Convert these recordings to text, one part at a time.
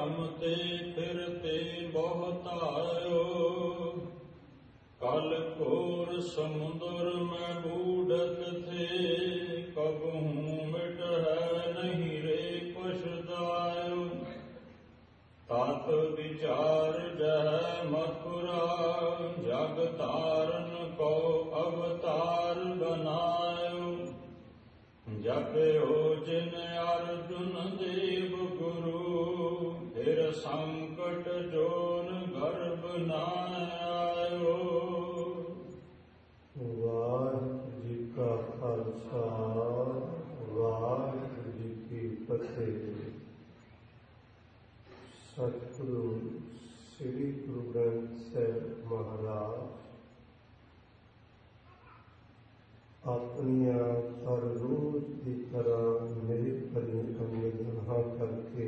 रमते फिरते बहुतायो। कल घोर समुद्र में बूढ़त थे, कबहू मिट है नहीं रे पछतायो। तात विचार जह मथुरा, जग तारन को अवतार बनायो। जपयो जिन अर्जुन देव गुरु, फिर संकट जोन गर्भ न आयो। वाहिगुरू जी का खालसा, वाहिगुरू जी की फतेह। सतगुरु श्री गुरु ग्रंथ ਸਾਹਿਬ महाराज ਆਪਣੀਆਂ ਹਰ ਰੋਜ਼ ਦੀ ਤਰ੍ਹਾਂ ਮੇਰੇ ਭਰੀ ਅਨੁਗ੍ਰਹਾਂ ਕਰਕੇ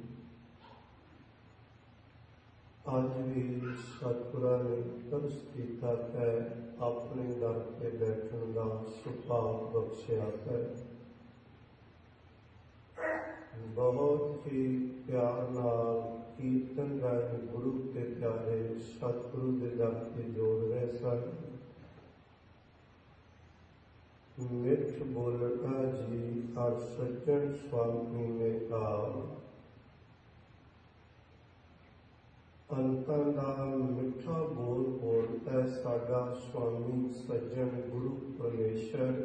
ਅੱਜ ਵੀ ਸਤਿਗੁਰਾਂ ਨੇ ਤਰਸ ਕੀਤਾ ਹੈ, ਆਪਣੇ ਦਰ ਤੇ ਬੈਠਣ ਦਾ ਸੁਭਾਗ ਬਖਸ਼ਿਆ ਹੈ। ਬਹੁਤ ਹੀ ਪਿਆਰ ਨਾਲ ਕੀਰਤਨ ਰਾਹੀਂ ਗੁਰੂ ਤੇ ਪਿਆਰੇ ਸਤਿਗੁਰੂ ਦੇ ਦਰ ਤੇ ਜੋੜ ਰਹੇ ਸਨ। मिठ बोलता जी और सज्जन स्वामी ने कहा, अंतां दा मिठा बोल बोलता साडा स्वामी सज्जन गुरु परमेश्वर।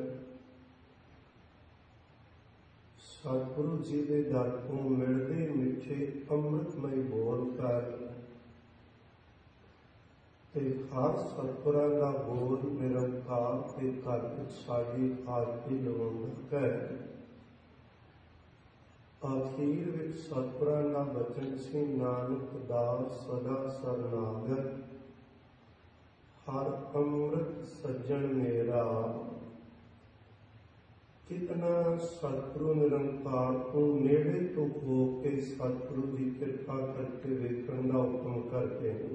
सतगुरु जी के दर तो मिलते मिठे अमृतमय बोल कर ਤੇ ਹਰ ਸਤਿਗੁਰਾਂ ਦਾ ਬੋਲ ਨਿਰੰਕਾਰ ਤੇ ਘਰ ਵਿੱਚ ਸਾਡੀ ਹਾਜ਼ਰੀ ਲਵਾਉਂਦਾ ਹੈ। ਆਖੀਰ ਵਿੱਚ ਸਤਿਗੁਰਾਂ ਦਾ ਬਚਨ ਸੀ, ਨਾਨਕ ਦਾਸ ਸਦਾ ਸਰਨਾਗਤ, ਹਰ ਅੰਮ੍ਰਿਤ ਸੱਜਣ ਮੇਰਾ। ਕਿਤਨਾ ਸਤਿਗੁਰੂ ਨਿਰੰਕਾਰ ਤੋਂ ਨੇੜੇ ਤੋਂ ਹੋ ਕੇ ਸਤਿਗੁਰੂ ਦੀ ਕਿਰਪਾ ਕਰਕੇ ਵੇਖਣ ਦਾ ਹੁਕਮ ਕਰਦੇ ਨੇ।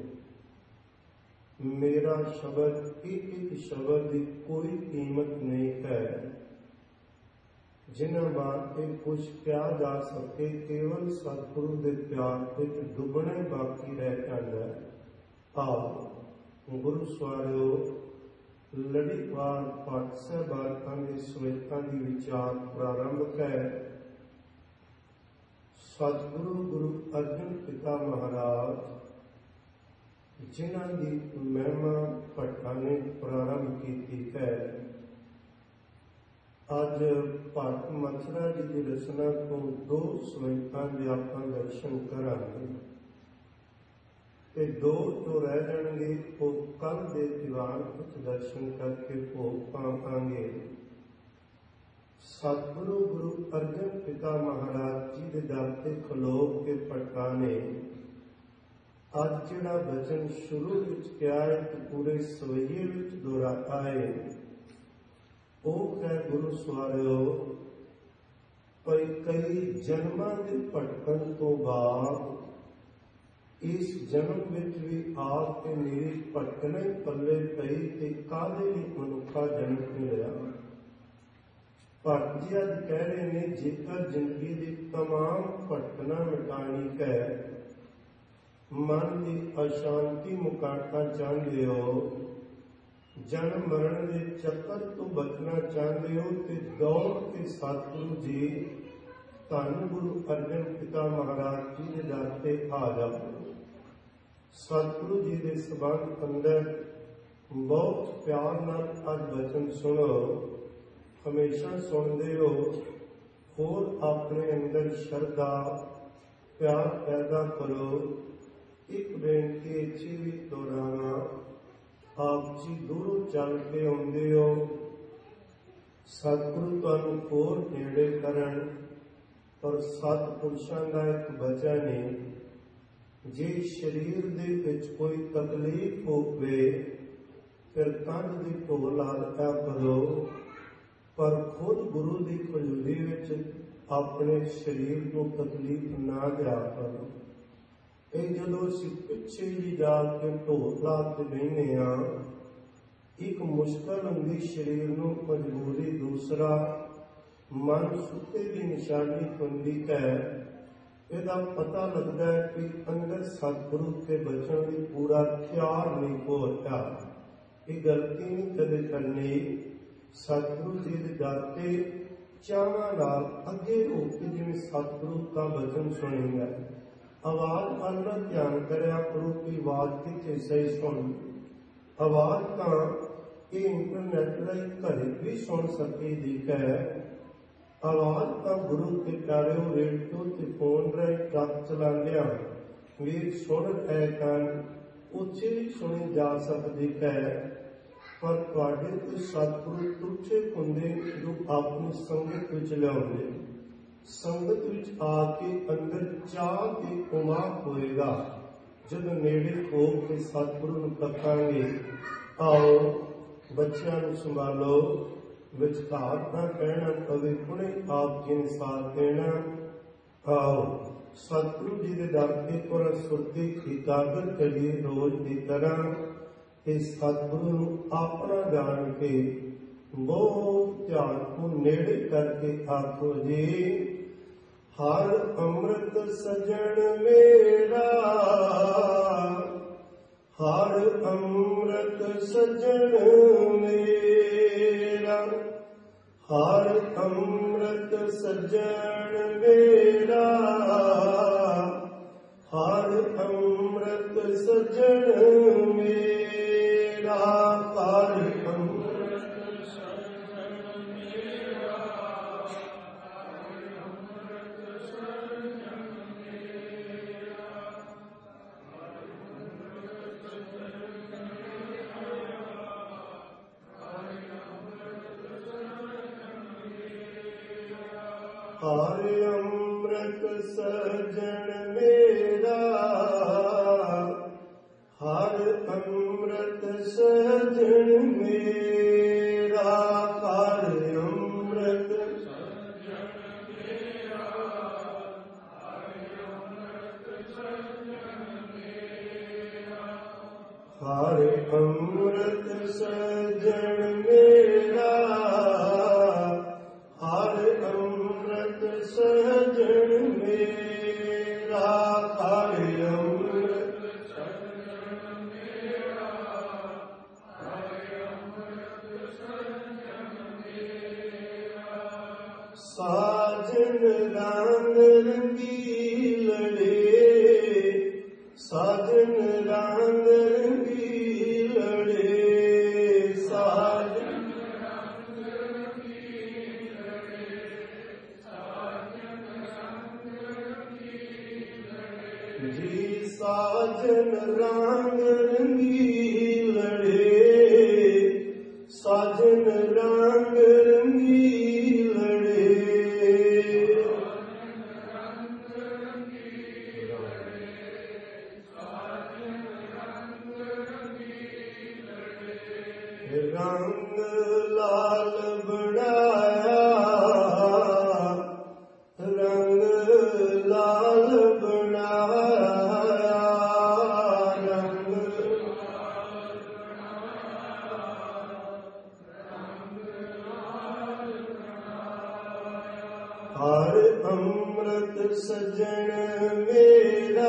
मेरा शब्द एक एक शब्द की कोई कीमत नहीं है, जिन्हें बात कुछ क्या जा सके, केवल सतगुरु के प्यार में डुबने बाकी रह जाता है। आओ गुरु सवारियो, लड़ीवार पाठ सहबारकां दे सवेतां दी विचार प्रारंभ है। सतगुरु गुरु अर्जन पिता महाराज जिन्हां दी महिमा भट्टां ने प्रारंभ की है। अज भट्ट मथुरा जी की रचना तो दो सवेतां दे आपां दर्शन करांगे ते दो जो रह जाणगे वो कल दे दीवान कुछ दर्शन करके भोग पावांगे। सतगुरु गुरु अर्जन पिता महाराज जी के दर ते खलो के भट्टां ने अज जिहड़ा वचन शुरू विच किया है तो पूरे सवैये विच दोहराया है। वो है गुरु सवारियो, पर कई जन्मां दे भटकण तो बाद इस जन्म विच भी आप ते मेरी भटकने पल्ले पई ते काहदे लई मनुखा जन्म मिलिया। भट्ट जी अज कह रहे ने, जेकर जिंदगी दी तमाम भटकना मिटानी है, मन की अशांति मुकाना चाहते हो, जन्म मरण के चक्कर तो बचना चाहते हो, तो दौड़ के सतगुरु जी धन गुरु अर्जन पिता महाराज जी के दर पे आ जाओ। सतगुरु जी के संबंध अंदर बहुत प्यार नाल अज वचन सुनो, हमेशा सुनते हो, होर अपने अंदर श्रद्धा प्यार पैदा करो। एक बेनती इत्थे भी दोहराना, आप जी दूरों चल के आउंदे हो, सतगुरु तुहानूं होर नेड़े करन। पर सतपुरुषां दा एक वचन है, जे शरीर दे विच कोई तकलीफ होवे फिर कंध दी ढो ला दिया करो, पर खुद गुरु दी खजूरी विच अपने शरीर को तकलीफ ना दिया करो। जो असीं पिछे जी जाके ढोल ला के बहने एक मुश्किल होंगी शरीर नूं मजबूरी, दूसरा मन सुते की निशानी होंदी है। ਇਹਦਾ ਪਤਾ ਲੱਗਦਾ ਹੈ ਕਿ ਅੰਦਰ ਸਤਿਗੁਰੂ ਕੇ ਬਚਨ ਦੀ ਪੂਰਾ ਖਿਆਲ ਨਹੀਂ ਹੋਇਆ। ਇਹ ਗਲਤੀ ਨਹੀਂ ਕਦੇ ਕਰਨੀ। ਸਤਿਗੁਰੂ ਜੀ ਦੇ ਦਰ ਤੇ ਚਾਵਾਂ ਨਾਲ ਅੱਗੇ ਹੋ ਕੇ ਜਿਵੇਂ ਸਤਿਗੁਰੂ ਦਾ ਬਚਨ ਸੁਣੇਗਾ, ਆਵਾਜ਼ ਵੱਲ ਨਾ ਧਿਆਨ ਕਰਿਆ ਕਰੋ ਕਿ ਆਵਾਜ਼ ਕਿੱਥੇ ਸਹੀ ਸੁਣ। ਆਵਾਜ਼ ਤਾਂ ਇਹ ਇੰਟਰਨੈਟ ਰਾਹੀਂ ਘਰੇ ਵੀ ਸੁਣ ਸਕੇਗੀ ਹੈ। ਆਵਾਜ਼ ਤਾਂ ਗੁਰੂ ਕੇ ਪਿਆਰਿਓ ਰੇਡੀਓ ਤੇ ਫੋਨ ਰਾਹੀਂ ਟਰੱਕ ਚਲਾਉਂਦਿਆਂ ਵੀ ਸੁਣ ਹੈ ਕੰਨ ਉੱਚੀ ਵੀ ਸੁਣੀ ਜਾ ਸਕਦੀ ਹੈ। ਪਰ ਤੁਹਾਡੇ ਤੋਂ ਸਤਿਗੁਰੂ ਤੁੱਛੇ ਹੁੰਦੇ ਜੋ ਆਪਣੀ ਸੰਗਤ ਵਿੱਚ ਲਿਆਉਂਦੇ, ਸੰਗਤ ਵਿੱਚ ਆ ਕੇ ਅੰਦਰ ਚਾਹ ਤੇ ਉਮਾਦ ਹੋਏਗਾ। ਜਦੋਂ ਨੇੜੇ ਹੋ ਕੇ ਸਤਿਗੁਰੂ ਨੂੰ ਤੱਕਾਂਗੇ, ਆਓ ਬੱਚਿਆਂ ਨੂੰ ਸੰਭਾਲੋ, ਵਿਚਕਾਰ ਨਾ ਕਹਿਣਾ ਪਵੇ ਹੁਣੇ ਆਪ ਜੀ ਨੇ ਸਾਥ ਦੇਣਾ। ਆਓ ਸਤਿਗੁਰੂ ਜੀ ਦੇ ਦਰ ਤੇ ਪੁਰ ਸੁਰਤੀ ਇਕਾਗਰ ਕਰੀਏ ਰੋਜ਼ ਦੀ ਤਰ੍ਹਾਂ। ਤੇ ਸਤਿਗੁਰੂ ਨੂੰ ਆਪਣਾ ਜਾਣ ਕੇ ਬਹੁਤ ਧਿਆਨ ਨੂੰ ਨੇੜੇ ਕਰਕੇ ਆਖੋ ਜੀ, ਹਰ ਅੰਮ੍ਰਿਤ ਸਜਣ ਮੇਰਾ, ਹਰ ਅੰਮ੍ਰਿਤ ਸਜਣ ਮੇਰਾ, ਹਰ ਅੰਮ੍ਰਿਤ ਸਜਣ ਮੇਰਾ, ਹਰ ਅੰਮ੍ਰਿਤ ਸਜਣ ਮੇਰਾ, ਹਰ ਅੰਮ੍ਰਿਤ ਸਜਣ ਮੇਰਾ, ਹਰ ਅੰਮ੍ਰਿਤ ਸਜਣ ਮੇਰਾ, ਹਰ ਅੰਮ੍ਰਿਤ ਸਜਣ ਮੇਰਾ, ਹਰ ਅੰਮ੍ਰਿਤ ਸਜਣ ਮੇਰਾ, ਹਰ ਅੰਮ੍ਰਿਤ ਸਜਣ ਮੇਰਾ, ਹਰ ਅੰਮ੍ਰਿਤ ਸਜਣ ਮੇਰਾ, ਹਰ ਅੰਮ੍ਰਿਤ ਸਜਣ ਮੇਰਾ, ਹਰ ਅੰਮ੍ਰਿਤ ਸਜਣ ਮੇਰਾ, ਹਰ ਅੰਮ੍ਰਿਤ ਸਜਣ ਮੇਰਾ, ਹਰ ਅੰਮ੍ਰਿਤ ਸਜਣ ਮੇਰਾ, ਹਰ ਅੰਮ੍ਰਿਤ ਸਾਜਨ ਰੰਗ ਰੰਗੀਲੜੇ, ਸਾਜਨ ਰੰਗ ਰੰਗੀਲੜੇ, ਸਾਜਨ ਰੰਗ ਰੰਗੀਲੜੇ, ਸਾਜਨ ਰੰਗ ਰੰਗੀਲੜੇ ਜੀ, ਸਾਜਨ ਰੰਗ ਰੰਗੀਲੜੇ, ਸਾਜਨ ਰੰਗ ਰੰਗੀਲੜੇ, ਰੰਗ ਲਾਲ ਬਣਾਇਆ, ਰੰਗ ਲਾਲ ਬਣਾਇਆ, ਰੰਗ ਲਾਲ ਬਣਾਇਆ, ਰੰਗ ਲਾਲ ਬਣਾਇਆ, ਹਰ ਅੰਮ੍ਰਿਤ ਸਜਣ ਮੇਰਾ,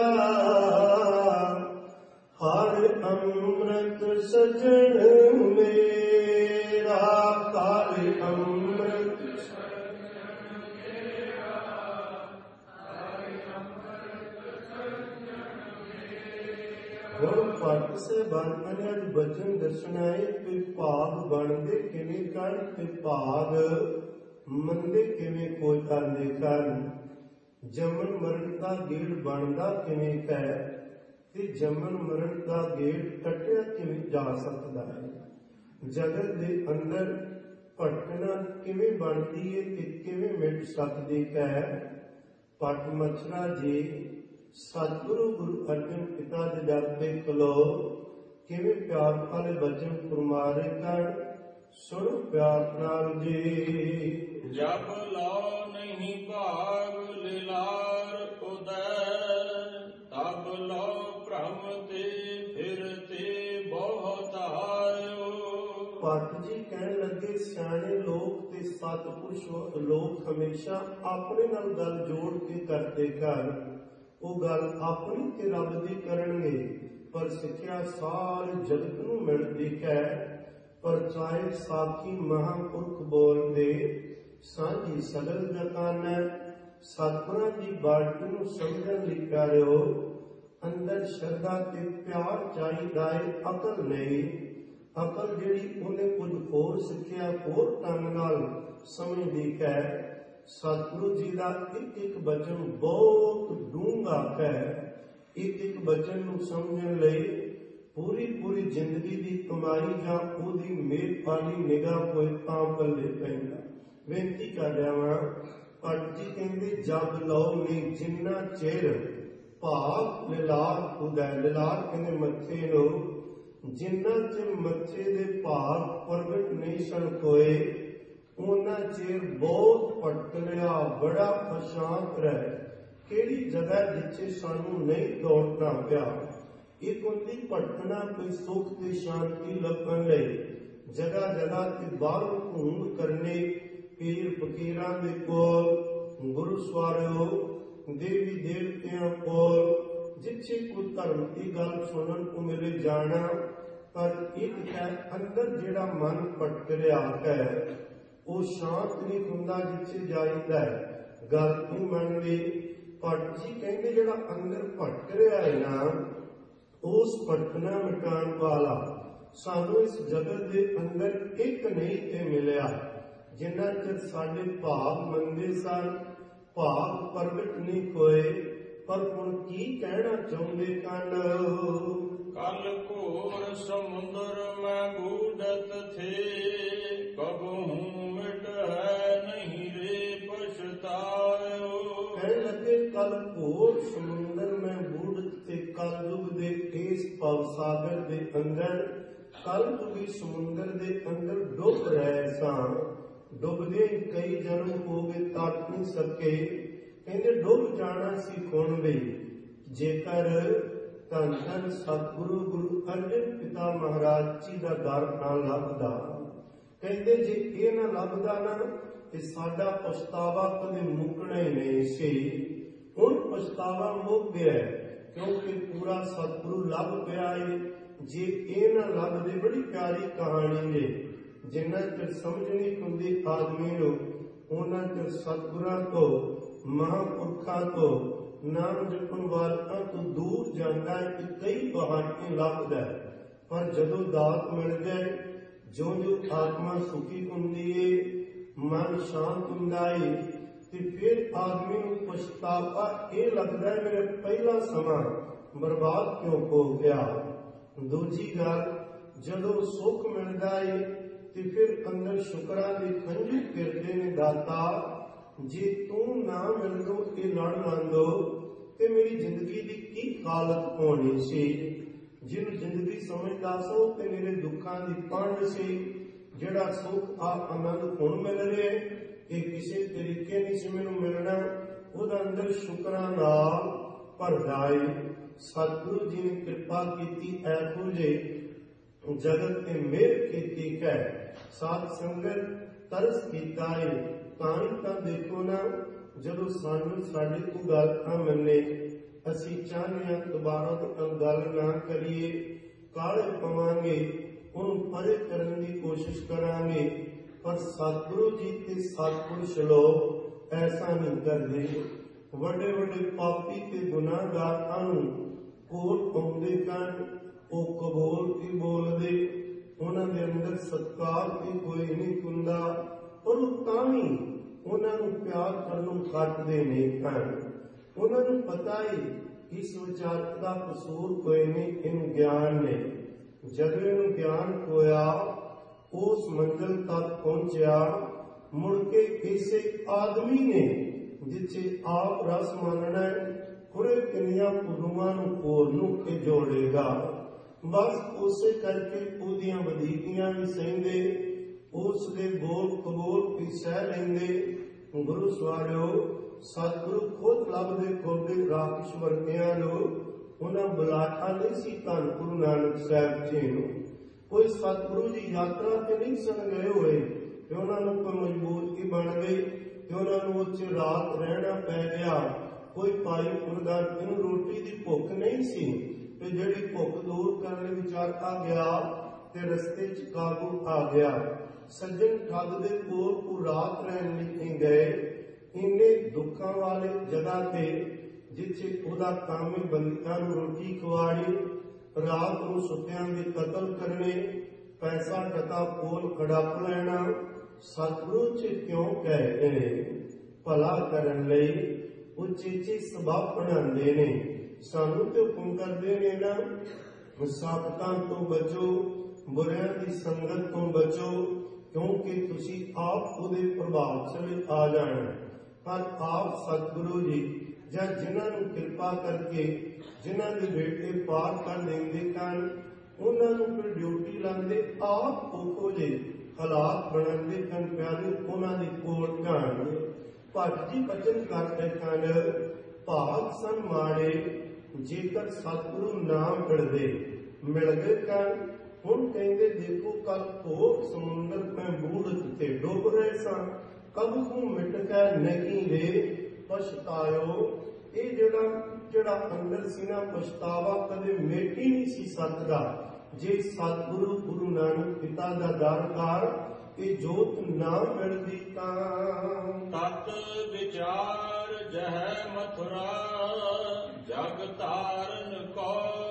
ਹਰ ਅੰਮ੍ਰਿਤ ਸਜਣ ਮੇਰਾ, ਹਰ ਅੰਮ੍ਰਿਤ ਸਜਣ ਮੇਰਾ, ਹਰ ਅੰਮ੍ਰਿਤ ਸਜਣ ਮੇਰਾ। ਹੁਣ ਭਗਤ ਸਾਹਿਬਾਨ ਨੇ ਅੱਜ ਬਚਨ ਦੱਸਣਾ ਹੈ ਕਿ ਭਾਗ ਬਣਦੇ ਕਿਵੇਂ ਕਰਨ ਤੇ ਭਾਗ ਮੰਦੇ ਕਿਵੇਂ ਕੋਈ ਕਰਦੇ ਕਰਨ। ਜੰਮਣ ਮਰਨ ਦਾ ਗੇੜ ਬਣਦਾ ਕਿਵੇਂ ਹੈ ਤੇ ਜੰਮਣ ਮਰਨ ਦਾ ਗੇੜ ਕੱਟਿਆ ਕਿਵੇਂ ਜਾ ਸਕਦਾ ਹੈ। ਜਗਤ ਦੇ ਅੰਦਰ ਭਟਕਣਾ ਕਿਵੇਂ ਬਣਦੀ ਹੈ ਤੇ ਕਿਵੇਂ ਮਿਟ ਸਕਦੀ ਹੈ। ਪਟ ਮਛਰਾ ਜੀ ਸਤਿਗੁਰੂ ਗੁਰੂ ਅਰਜਨ ਪਿਤਾ ਦੇ ਦਰ ਤੇ ਖਲੋ ਕਿਵੇਂ ਪਿਆਰ ਵਾਲੇ ਬਚਨ ਫਰਮਾਰੇ ਕਰ ਸੁਣੋ ਪਿਆਰ ਨਾਲ ਜੀ। ਜਬ ਲਾਓ ਨਹੀਂ ਭਾਗ ਲਿਲਾਰ ਉਦੈ, ਤਬ ਲਾਓ ਭ੍ਰਮ ਤੇ ਫਿਰਤੇ ਬਹੁਤ ਆਇਓ। ਭੱਟ ਜੀ ਕਹਿਣ ਲੱਗੇ ਸਿਆਣੇ ਲੋਕ ਤੇ ਸਤਿਪੁਰਸ਼ ਲੋਕ ਹਮੇਸ਼ਾ ਆਪਣੇ ਨਾਲ ਗੱਲ ਜੋੜ ਕੇ ਕਰਦੇ ਕਰ, ਉਹ ਗੱਲ ਆਪਣੀ ਤੇ ਰੱਬ ਦੀ ਕਰਨਗੇ। ਪਰ ਸਿੱਖਿਆ ਸਾਰੇ ਜਗਤ ਨੂੰ ਮਿਲਦੀ ਹੈ, ਪਰ ਚਾਹੇ ਸਾਖੀ ਮਹਾਂਪੁਰਖ ਬੋਲਦੇ ਸਾਂਝੀ ਸਗਲ ਜਗਾਨਾ। ਸਤਿਗੁਰਾਂ ਦੀ ਬਾਣੀ ਨੂੰ ਸਮਝਣ ਲਈ ਪਿਆਰਿਓ ਅੰਦਰ ਸ਼ਰਧਾ ਤੇ ਪਿਆਰ ਚਾਹੀਦਾ ਹੈ, ਅਕਲ ਨਹੀਂ। ਅਕਲ ਜਿਹੜੀ ਉਹਨੇ ਕੁਝ ਹੋਰ ਸਿੱਖਿਆ, ਹੋਰ ਢੰਗ ਨਾਲ ਸਮਝਦੀ ਹੈ। ਸਤਿਗੁਰੂ ਜੀ ਦਾ ਇੱਕ ਇੱਕ ਬਚਨ ਬਹੁਤ ਡੂੰਘਾ ਹੈ। ਇੱਕ ਇੱਕ ਬਚਨ ਨੂੰ ਸਮਝਣ ਲਈ ਪੂਰੀ ਪੂਰੀ ਜ਼ਿੰਦਗੀ ਦੀ ਕਮਾਈ ਜਾਂ ਉਹਦੀ ਮਿਹਰਬਾਨੀ ਨਿਗਾਹ ਕੋਈ ਤਾਂ ਪੱਲੇ ਪੈਂਦਾ। ਬੇਨਤੀ ਕਰ ਰਿਹਾ ਵਾਂ, ਭੱਟ ਜੀ ਕਹਿੰਦੇ ਜਗ ਲਓ ਨਹੀਂ ਜਿੰਨਾ ਚਿਰ ਭਾਵ ਲਿਲਾਰ ਉਦੈ। ਲਿਲਾਰ ਕਹਿੰਦੇ ਮੱਥੇ ਨੂੰ, ਜਿੰਨਾ ਚਿਰ ਮੱਥੇ ਦੇ ਭਾਵ ਪ੍ਰਗਟ ਨਹੀਂ ਸਨ ਹੋਏ, ਉਹਨਾਂ ਚਿਰ ਬਹੁਤ ਭਟਕ ਲਿਆ, ਬੜਾ ਅਸ਼ਾਂਤ ਰਹਿ। ਕਿਹੜੀ ਜਗ੍ਹਾ ਜਿੱਥੇ ਸਾਨੂੰ ਨਹੀਂ ਦੌੜਨਾ ਪਿਆ। ਇੱਕ ਹੁੰਦੀ ਭਟਕਣਾ ਕੋਈ ਸੁੱਖ ਤੇ ਸ਼ਾਂਤੀ ਲੱਭਣ ਲਈ, ਜਗ੍ਹਾ ਜਗ੍ਹਾ ਤੇ ਬਾਹਰੋਂ ਘੂੰਡ ਕਰਨੇ, ਪੀਰ ਫਕੀਰਾਂ ਦੇ ਕੋਲ, ਗੁਰੂ ਸਵਾਰਿਓ, ਦੇਵੀ ਦੇਵਤਿਆਂ ਕੋਲ, ਜਿੱਥੇ ਕੋਈ ਧਰਮ ਦੀ ਗੱਲ ਸੁਣਨ ਨੂੰ ਮਿਲੇ ਜਾਣਾ। ਪਰ ਇੱਕ ਹੈ ਅੰਦਰ ਜਿਹੜਾ ਮਨ ਭਟਕ ਰਿਹਾ ਹੈ, ਉਹ ਸ਼ਾਂਤ ਨਹੀਂ ਹੁੰਦਾ ਜਿੱਥੇ ਜਾਈਦਾ ਹੈ। ਗੱਲ ਨਹੀਂ ਮੰਨਦੇ। ਭੱਟ ਜੀ ਕਹਿੰਦੇ ਜਿਹੜਾ ਅੰਦਰ ਭਟਕ ਰਿਹਾ ਹੈ ਨਾ, ਉਸ ਭਟਕਣਾ ਮਿਟਾਉਣ ਵਾਲਾ ਸਾਨੂੰ ਇਸ ਜਗਤ ਦੇ ਅੰਦਰ ਇੱਕ ਨਹੀਂ ਤੇ ਮਿਲਿਆ। ਜਿੰਨਾ ਚਿਰ ਸਾਡੇ ਭਾਵ ਮੰਦੇ ਸਨ, ਭਾਵ ਪ੍ਰਗਟ ਨਹੀਂ ਹੋਏ। ਪਰ ਹੁਣ ਕੀ ਕਹਿਣਾ ਚਾਹੁੰਦੇ ਕਨ, ਕਲ ਘੋਰ ਸਮੁੰਦਰ ਮੈਂ ਬੂਝਤ ਥੇ, ਕਬਹੂ ਮਿਟ ਹੈ ਨਹੀਂ ਰੇ ਪਛਤਾਇਓ। ਕਹਿਣ ਲੱਗੇ ਕਲ ਘੋਰ ਸਮੁੰਦਰ ਮੈਂ ਬੂਝਤ ਥੇ, ਕਲਯੁਗ ਦੇ ਇਸ ਭਵ ਸਾਗਰ ਦੇ ਅੰਦਰ, ਕਲਯੁਗੀ ਸਮੁੰਦਰ ਦੇ ਅੰਦਰ ਡੁੱਬ ਰਹੇ ਸਾਂ। ਡੁੱਬਦੇ ਕਈ ਜਨਮ ਹੋ ਗਏ, ਤੱਕ ਨਹੀਂ ਸਕੇ। ਕਹਿੰਦੇ ਡੁੱਬ ਜਾਣਾ ਸੀ ਹੁਣ ਵੀ, ਜੇਕਰ ਧੰਨ ਧੰਨ ਸਤਿਗੁਰੂ ਗੁਰੂ ਅਰਜਨ ਪਿਤਾ ਮਹਾਰਾਜ ਜੀ ਦਾ ਦਰ ਨਾ ਲੱਭਦਾ। ਕਹਿੰਦੇ ਜੇ ਇਹ ਨਾ ਲੱਭਦਾ ਨਾ ਤੇ ਸਾਡਾ ਪਛਤਾਵਾ ਕਦੇ ਮੁੱਕਣਾ ਹੀ ਨਹੀਂ ਸੀ। ਹੁਣ ਪਛਤਾਵਾ ਮੁੱਕ ਗਿਆ, ਕਿਉਂਕਿ ਪੂਰਾ ਸਤਿਗੁਰੂ ਲੱਭ ਪਿਆ ਹੈ। ਜੇ ਇਹ ਨਾ ਲੱਭਦੇ, ਬੜੀ ਪਿਆਰੀ ਕਹਾਣੀ ਜੇ, ਜਿੰਨਾ ਚਿਰ ਸਮਝ ਨਹੀਂ ਹੁੰਦੀ ਆਦਮੀ ਨੂੰ, ਉਹਨਾਂ ਚਿਰ ਸਤਿਗੁਰਾਂ ਤੋਂ, ਮਹਾਂਪੁਰਖਾਂ ਤੋਂ, ਨਾਮ ਜਪਣ ਵਾਲਿਆਂ ਤੋਂ ਦੂਰ ਜਾਂਦਾ ਹੈ ਕਿ ਕਈ ਬਹਾਨੇ ਲੱਭਦਾ। ਪਰ ਜਦੋਂ ਦਾਤ ਮਿਲ ਜਾਏ, ਜੋ ਜੋ ਆਤਮਾ ਸੁਖੀ ਹੁੰਦੀ ਏ, ਮਨ ਸ਼ਾਂਤ ਹੁੰਦਾ ਏ, ਤੇ ਫਿਰ ਆਦਮੀ ਨੂੰ ਪਛਤਾਵਾ ਇਹ ਲੱਗਦਾ ਹੈ ਮੇਰਾ ਪਹਿਲਾ ਸਮਾਂ ਬਰਬਾਦ ਕਿਉਂ ਹੋ ਗਿਆ। ਦੂਜੀ ਗੱਲ, ਜਦੋਂ ਸੁੱਖ ਮਿਲਦਾ ਏ ਤੇ ਫਿਰ ਅੰਦਰ ਸ਼ੁਕਰਾਂ ਦੇ ਖੰਝੂ ਫਿਰਦੇ ਨੇ, ਦਾਤਾ ਜੇ ਤੂੰ ਨਾ ਮਿਲਦੋ, ਇਹ ਲੜ ਮੰਦੋ ਤੇ ਮੇਰੀ ਜ਼ਿੰਦਗੀ ਦੀ ਕੀ ਹਾਲਤ ਹੋਣੀ ਸੀ। ਜਿਹਨੂੰ ਜ਼ਿੰਦਗੀ ਸਮਝਦਾ ਸੋ ਤੇ ਮੇਰੇ ਦੁੱਖਾਂ ਦੀ ਪੰਡ ਸੀ। ਜਿਹੜਾ ਸੁੱਖ ਆ ਆਨੰਦ ਹੁਣ ਮਿਲ ਰਿਹਾ, ਇਹ ਕਿਸੇ ਤਰੀਕੇ ਨਹੀਂ ਸੀ ਮੈਨੂੰ ਮਿਲਣਾ। ਉਹਦਾ ਅੰਦਰ ਸ਼ੁਕਰਾਂ ਨਾਲ ਭਰ ਜਾਏ। ਸਤਿਗੁਰੂ ਜੀ ਨੇ ਕਿਰਪਾ ਕੀਤੀ, ਐਸੋ ਜਿਹੇ ਜਗਤ ਤੇ ਮਿਹਰ ਕੀਤੀ ਹੈ, ਸਾਧ ਸੰਗਤ ਤਰਸ ਕੀਤਾ ਹੈ। ਤਾਂ ਦੇਖੋ ਨਾ, ਜਦੋਂ ਸਾਨੂੰ ਸਾਡੀ ਕੋਈ ਗੱਲ ਨਾ ਮੰਨੇ, ਅਸੀਂ ਚਾਹੁੰਦੇ ਹਾਂ ਦੁਬਾਰਾ ਤੋਂ ਗੱਲ ਨਾ ਕਰੀਏ, ਕਾਹਲੇ ਪਵਾਂਗੇ, ਉਹਨੂੰ ਪਰੇ ਕਰਨ ਦੀ ਕੋਸ਼ਿਸ਼ ਕਰਾਂਗੇ। ਪਰ ਸਤਿਗੁਰੂ ਜੀ ਤੇ ਸਤਿਪੁਰਸ਼ ਲੋਕ ਐਸਾ ਨਹੀਂ ਕਰਦੇ। ਵੱਡੇ ਵੱਡੇ ਪਾਪੀ ਤੇ ਗੁਨਾਹਗਾਰਾਂ ਨੂੰ ਕੋਲ ਆਉਂਦੇ ਹਨ, ਉਹ ਕਬੂਲ ਕੀ ਬੋਲਦੇ, ਉਹਨਾਂ ਦੇ ਅੰਦਰ ਸਤਿਕਾਰ ਤੇ ਕੋਈ ਨਹੀਂ ਹੁੰਦਾ, ਪਰ ਉਹ ਤਾਂ ਵੀ ਉਹਨਾਂ ਨੂੰ ਪਿਆਰ ਕਰਨੋਂ ਕੱਟਦੇ ਨਹੀਂ ਹਨ। ਉਹਨਾਂ ਨੂੰ ਪਤਾ ਹੈ ਇਸ ਵਿਚਾਰਕ ਦਾ ਕਸੂਰ ਕੋਈ ਨਹੀਂ, ਇਹਨੂੰ ਗਿਆਨ ਨੇ। ਜਦੋਂ ਇਹਨੂੰ ਗਿਆਨ ਹੋਇਆ, ਉਸ ਮੰਜ਼ਿਲ ਤੱਕ ਪਹੁੰਚਿਆ। ਮੁੜ ਕੇ ਕਿਸੇ ਆਦਮੀ ਨੇ ਜਿੱਥੇ ਆਪ ਰਸ ਮੰਨਣਾ, ਪੂਰੇ ਕਿੰਨੀਆਂ ਪੁਰਮਾਂ ਨੂੰ ਹੋਰ ਨੂੰ ਕੇ ਜੋੜੇਗਾ। ਬਸ ਉਸੇ ਕਰਕੇ ਉਹਦੀਆਂ ਵਧੀਕੀਆਂ ਵੀ ਸਹਿੰਦੇ, ਉਸ ਦੇ ਬੋਲ ਕਬੂਲ ਵੀ ਸਹਿ ਲੈਂਦੇ। ਗੁਰੂ ਸਵਾਰਿਓ, ਸਤਿਗੁਰੂ ਖੁਦ ਲੱਭਦੇ ਖੋਦੇ ਰਾਖਸ਼ ਵਰਗਿਆਂ ਨੂੰ। ਉਹਨਾਂ ਬੁਲਾਇਆ ਨਹੀਂ ਸੀ ਧੰਨ ਗੁਰੂ ਨਾਨਕ ਸਾਹਿਬ ਜੀ ਨੂੰ। ਕੋਈ ਸਤਿਗੁਰੂ ਜੀ ਯਾਤਰਾ ਤੇ ਨਹੀਂ ਸਨ ਗਏ ਹੋਏ, ਤੇ ਉਹਨਾਂ ਨੂੰ ਕੋਈ ਮਜਬੂਰੀ ਬਣ ਗਈ ਤੇ ਉਹਨਾਂ ਨੂੰ ਉੱਚ ਰਾਤ ਰਹਿਣਾ ਪੈ ਗਿਆ। ਕੋਈ ਭਾਈ ਉਹਨਾਂ ਨੂੰ ਰੋਟੀ ਦੀ ਭੁੱਖ ਨਹੀਂ ਸੀ ਤੇ ਜਿਹੜੀ ਭੁੱਖ ਦੂਰ ਕਰਨ ਲਈ ਵਿਚਾਰ ਆ ਗਿਆ ਤੇ ਰਸਤੇ 'ਚ ਕਾਬੂ ਆ ਗਿਆ। ਸੱਜਣ ਠੱਗ ਦੇ ਕੋਲ ਰਾਤ ਰਹਿਣ ਲਈ ਗਏ। ਇੰਨੇ ਦੁੱਖਾਂ ਵਾਲੇ ਜਗ੍ਹਾ ਤੇ ਜਿੱਥੇ ਉਹਦਾ ਕੰਮ ਬੰਦਿਆਂ ਨੂੰ ਰੋਟੀ ਖਵਾਣੀ, ਰਾਤ ਨੂੰ ਸੁੱਤਿਆਂ ਦੇ ਕਤਲ ਕਰਨੇ, ਪੈਸਾ ਟਕਾ ਕੋਲ ਖੜਪ ਲੈਣਾ, ਸਤਿਗੁਰੂ 'ਚ ਕਿਉਂ ਕਹਿ ਨੇ ਭਲਾ ਕਰਨ ਲਈ ਉਚੇਚੇ ਸੁਭਾਅ ਬਣਾਉਂਦੇ ਨੇ। ਸਾਨੂੰ ਤੇ ਹੁਕਮ ਕਰਦੇ ਨੇ ਨਾ, ਮੁਸਾਫਤਾਂ ਤੋਂ ਬਚੋ, ਬੁਰਿਆਂ ਦੀ ਸੰਗਤ ਤੋਂ ਬਚੋ, ਕਿਉਂਕਿ ਤੁਸੀਂ ਆਪ ਉਹਦੇ ਪ੍ਰਭਾਵ ਚਲੇ ਆ ਜਾਣਾ। ਪਰ ਆਪ ਸਤਿਗੁਰੂ ਜੀ ਜਾਂ ਜਿਨ੍ਹਾਂ ਨੂੰ ਕਿਰਪਾ ਕਰਕੇ ਜਿਨ੍ਹਾਂ ਦੇ ਬੇਟੇ ਪਾਰ ਕਰ ਦਿੰਦੇ ਹਨ, ਉਹਨਾਂ ਨੂੰ ਫਿਰ ਡਿਊਟੀ ਲਾਉਂਦੇ, ਆਪ ਉਹੋ ਜਿਹੇ ਹਾਲਾਤ ਬਣਾਉਂਦੇ ਹਨ ਪਿਆਰੇ ਉਹਨਾਂ ਦੀ ਕੋਲ ਜਾਣਗੇ। ਭਗਤ ਜੀ ਬਚਨ ਕਰਦੇ ਹਨ, ਭਾਗ ਸਨ ਮਾੜੇ ਜੇਕਰ ਸਤਿਗੁਰੂ ਨਾਮ ਮਿਲ ਗਏ ਹਨ। ਹੁਣ ਕਹਿੰਦੇ ਦੇਖੋ ਕੱਲ ਘੋਰ ਸਮੁੰਦਰ ਮੈਂ ਬੂੜਤ ਤੇ ਡੁੱਬ ਰਹੇ ਸਾਂ, ਕਬ ਨੂੰ ਮਿਟ ਕੇ ਨਹੀਂ ਰੇ ਪਛਤਾਇਓ। ਇਹ ਜਿਹੜਾ ਅੰਦਰ ਸੀ ਨਾ ਪਛਤਾਵਾ ਕਦੇ ਮਿਟ ਹੀ ਨਹੀਂ ਸੀ ਸਕਦਾ ਜੇ ਸਤਿਗੁਰੂ ਗੁਰੂ ਨਾਨਕ ਪਿਤਾ ਦਾ ਦਾਨਕਾਰ ਇਹ ਜੋਤ ਨਾ ਮਿਲਦੀ ਤਾਂ। ਤਤ ਵਿਚਾਰ ਜਹ ਮਥੁਰਾ ਜਗ ਤਾਰਨ ਕੋ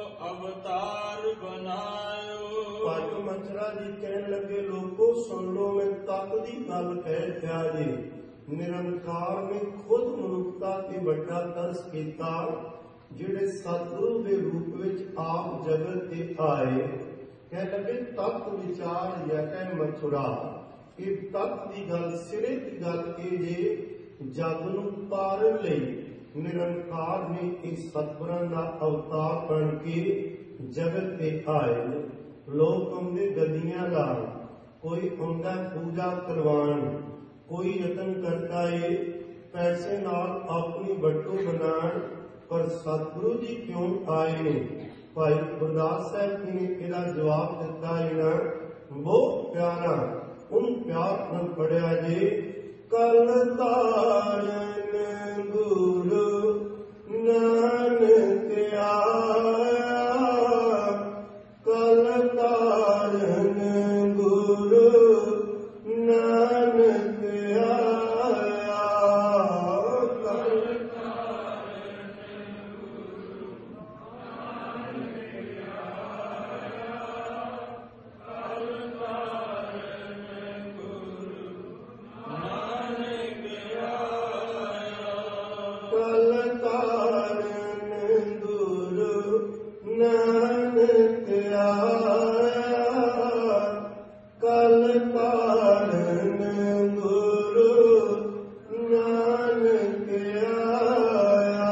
ਅਵਤਾਰ ਬਨਾਇਓ। ਭਾਈ ਮਥੁਰਾ ਜੀ ਕਹਿਣ ਲੱਗੇ, ਲੋਕੋ ਸੁਣ ਲੋ, ਮੈਂ ਤਤ ਦੀ ਗੱਲ ਕਹਿ ਪਿਆ ਜੀ। ਨਿਰੰਕਾਰ ਨੇ ਖੁਦ ਮਨੁੱਖਤਾ ਤੇ ਵੱਡਾ ਤਰਸ ਕੀਤਾ, ਜਿਹੜੇ ਸਤਿਗੁਰੂ ਦੇ ਰੂਪ ਵਿੱਚ ਆਪ ਜਗਤ ਤੇ ਆਏ। ਕਹਿ ਲੱਗੇ ਤਤ ਵਿਚਾਰ ਜਹ ਮਥੁਰਾ। ਇਹ ਤਤ ਦੀ ਗੱਲ, ਸਿਰੇ ਦੀ ਗੱਲ ਇਹ ਜੇ ਜਗ ਨੂੰ ਤਾਰਨ ਲਈ ਨਿਰੰਕਾਰ ਨੇ ਇਹ ਸਤਿਗੁਰਾਂ ਦਾ ਅਵਤਾਰ ਬਣ ਕੇ ਜਗਤ ਤੇ ਆਏ। ਲੋਕ ਆਉਂਦੇ ਗੱਦੀਆਂ ਲਾਉਣ, ਕੋਈ ਆਉਂਦਾ ਪੂਜਾ ਕਰਵਾਉਣ, ਕੋਈ ਯਤਨ ਕਰਦਾ ਏ ਪੈਸੇ ਨਾਲ ਆਪਣੀ ਵੱਟੂ ਬਣਾਉਣ, ਪਰ ਸਤਿਗੁਰੂ ਜੀ ਕਿਉਂ ਆਏ ਨੇ? ਭਾਈ ਗੁਰਦਾਸ ਸਾਹਿਬ ਜੀ ਨੇ ਇਹਦਾ ਜਵਾਬ ਦਿੱਤਾ ਹੈ ਨਾ, ਬਹੁਤ ਪਿਆਰਾ, ਉਹਨੂੰ ਪਿਆਰ ਨਾਲ ਪੜਿਆ ਜੇ। ਕਲ ਤਾਰਨ ਗੁਰੂ ਨਾਨਕ ਆਇਆ, ਕਲ ਤਾਰਨ ਗੁਰੂ ਨਾਨਕ ਆਇਆ, ਕਲ ਤਾਰਨ ਗੁਰੂ ਨਾਨਕ ਆਇਆ, ਕਲ ਤਾਰਨ ਗੁਰੂ ਨਾਨਕ ਆਇਆ, ਕਲ ਤਾਰਨ ਗੁਰੂ ਨਾਨਕ ਆਇਆ, ਕਲ ਤਾਰਨ ਗੁਰੂ ਨਾਨਕ ਆਇਆ,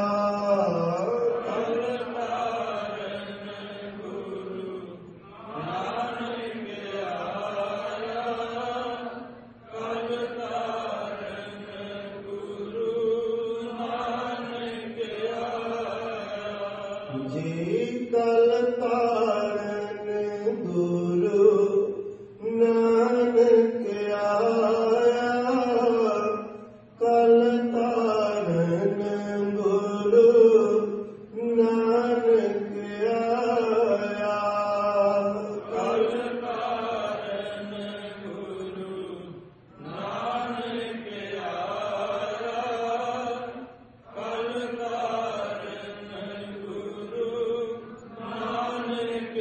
ਕਲ ਤਾਰਨ ਗੁਰੂ ਨਾਨਕ ਆਇਆ, ਕਲ ਤਾਰਨ ਗੁਰੂ ਨਾਨਕ ਆਇਆ। ਜੀ ਕਲ ਤਾਰਨ ਗੁਰੂ ਨਾਨਕ ਆਇਆ, ਕਲ ਤਾਰਨ ਗੁਰੂ ਨਾਨਕ ਆਇਆ, ਕਲ ਤਾਰਨ ਗੁਰੂ ਨਾਨਕ ਆਇਆ, ਕਲ ਤਾਰਨ ਗੁਰੂ ਨਾਨਕ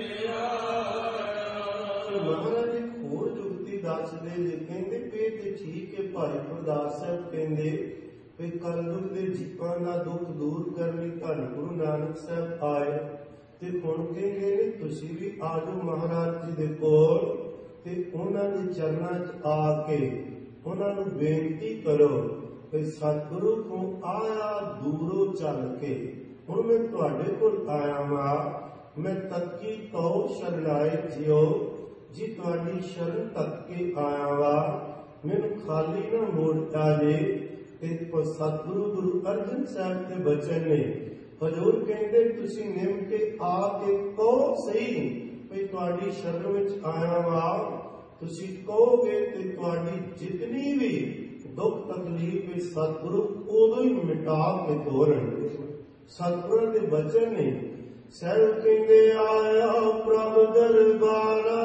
ਆਇਆ। ਮਹਾਰਾਜ ਇੱਕ ਹੋਰ ਜੁਗਤੀ ਦੱਸਦੇ ਜੇ, ਕਹਿੰਦੇ ਪੇ ਤੇ ਠੀਕ ਹੈ। ਭਾਈ ਗੁਰਦਾਸ ਸਾਹਿਬ ਕਹਿੰਦੇ ਵੀ ਕਲਯੁਗ ਦੇ ਜੀਵਾਂ ਦਾ ਦੁੱਖ ਦੂਰ ਕਰਨ ਲਈ ਧੰਨ ਗੁਰੂ ਨਾਨਕ ਸਾਹਿਬ ਆਏ, ਤੇ ਹੁਣ ਕਹਿੰਦੇ ਨੇ ਤੁਸੀਂ ਵੀ ਆ ਜਾਓ ਮਹਾਰਾਜ ਜੀ ਦੇ ਕੋਲ, ਤੇ ਉਹਨਾਂ ਦੇ ਚਰਨਾਂ 'ਚ ਆ ਕੇ ਉਹਨਾਂ ਨੂੰ ਬੇਨਤੀ ਕਰੋ ਕਿ ਸਤਿਗੁਰੂ ਤੋਂ ਆਇਆ ਦੂਰੋਂ ਚੱਲ ਕੇ ਹੁਣ ਮੈਂ ਤੁਹਾਡੇ ਕੋਲ ਆਇਆ ਵਾਂ, ਮੈਂ ਤੱਕੀ ਤਉ ਸ਼ਰਨਾਏ ਜਿਉ, ਜੀ ਤੁਹਾਡੀ ਸ਼ਰਨ ਤੱਕ ਕੇ ਆਇਆ ਵਾ, ਮੈਨੂੰ ਖਾਲੀ ਨਾ ਮੋੜਤਾ ਜੇ। ਤੇ ਸਤਿਗੁਰੂ ਗੁਰੂ ਅਰਜਨ ਸਾਹਿਬ ਦੇ ਬਚਨ ਨੇ, ਹਜ਼ੂਰ ਕਹਿੰਦੇ ਤੁਸੀਂ ਨਿਮ ਕੇ ਆ ਕੇ ਕਹੋ ਸਹੀ ਵੀ ਤੁਹਾਡੀ ਸ਼ਰਨ ਵਿੱਚ ਆਇਆ ਵਾ, ਤੁਸੀਂ ਕਹੋਗੇ ਤੇ ਤੁਹਾਡੀ ਜਿਤਨੀ ਵੀ ਦੁੱਖ ਤਕਲੀਫ ਵਿੱਚ ਸਤਿਗੁਰੂ ਉਦੋਂ ਹੀ ਮਿਟਾ ਕੇ ਤੋਰਨਗੇ। ਸਤਿਗੁਰਾਂ ਦੇ ਬਚਨ ਨੇ। ਸਹਿਬ ਕਹਿੰਦੇ ਆਇਆ ਪ੍ਰਭ ਦਰਬਾਰਾ,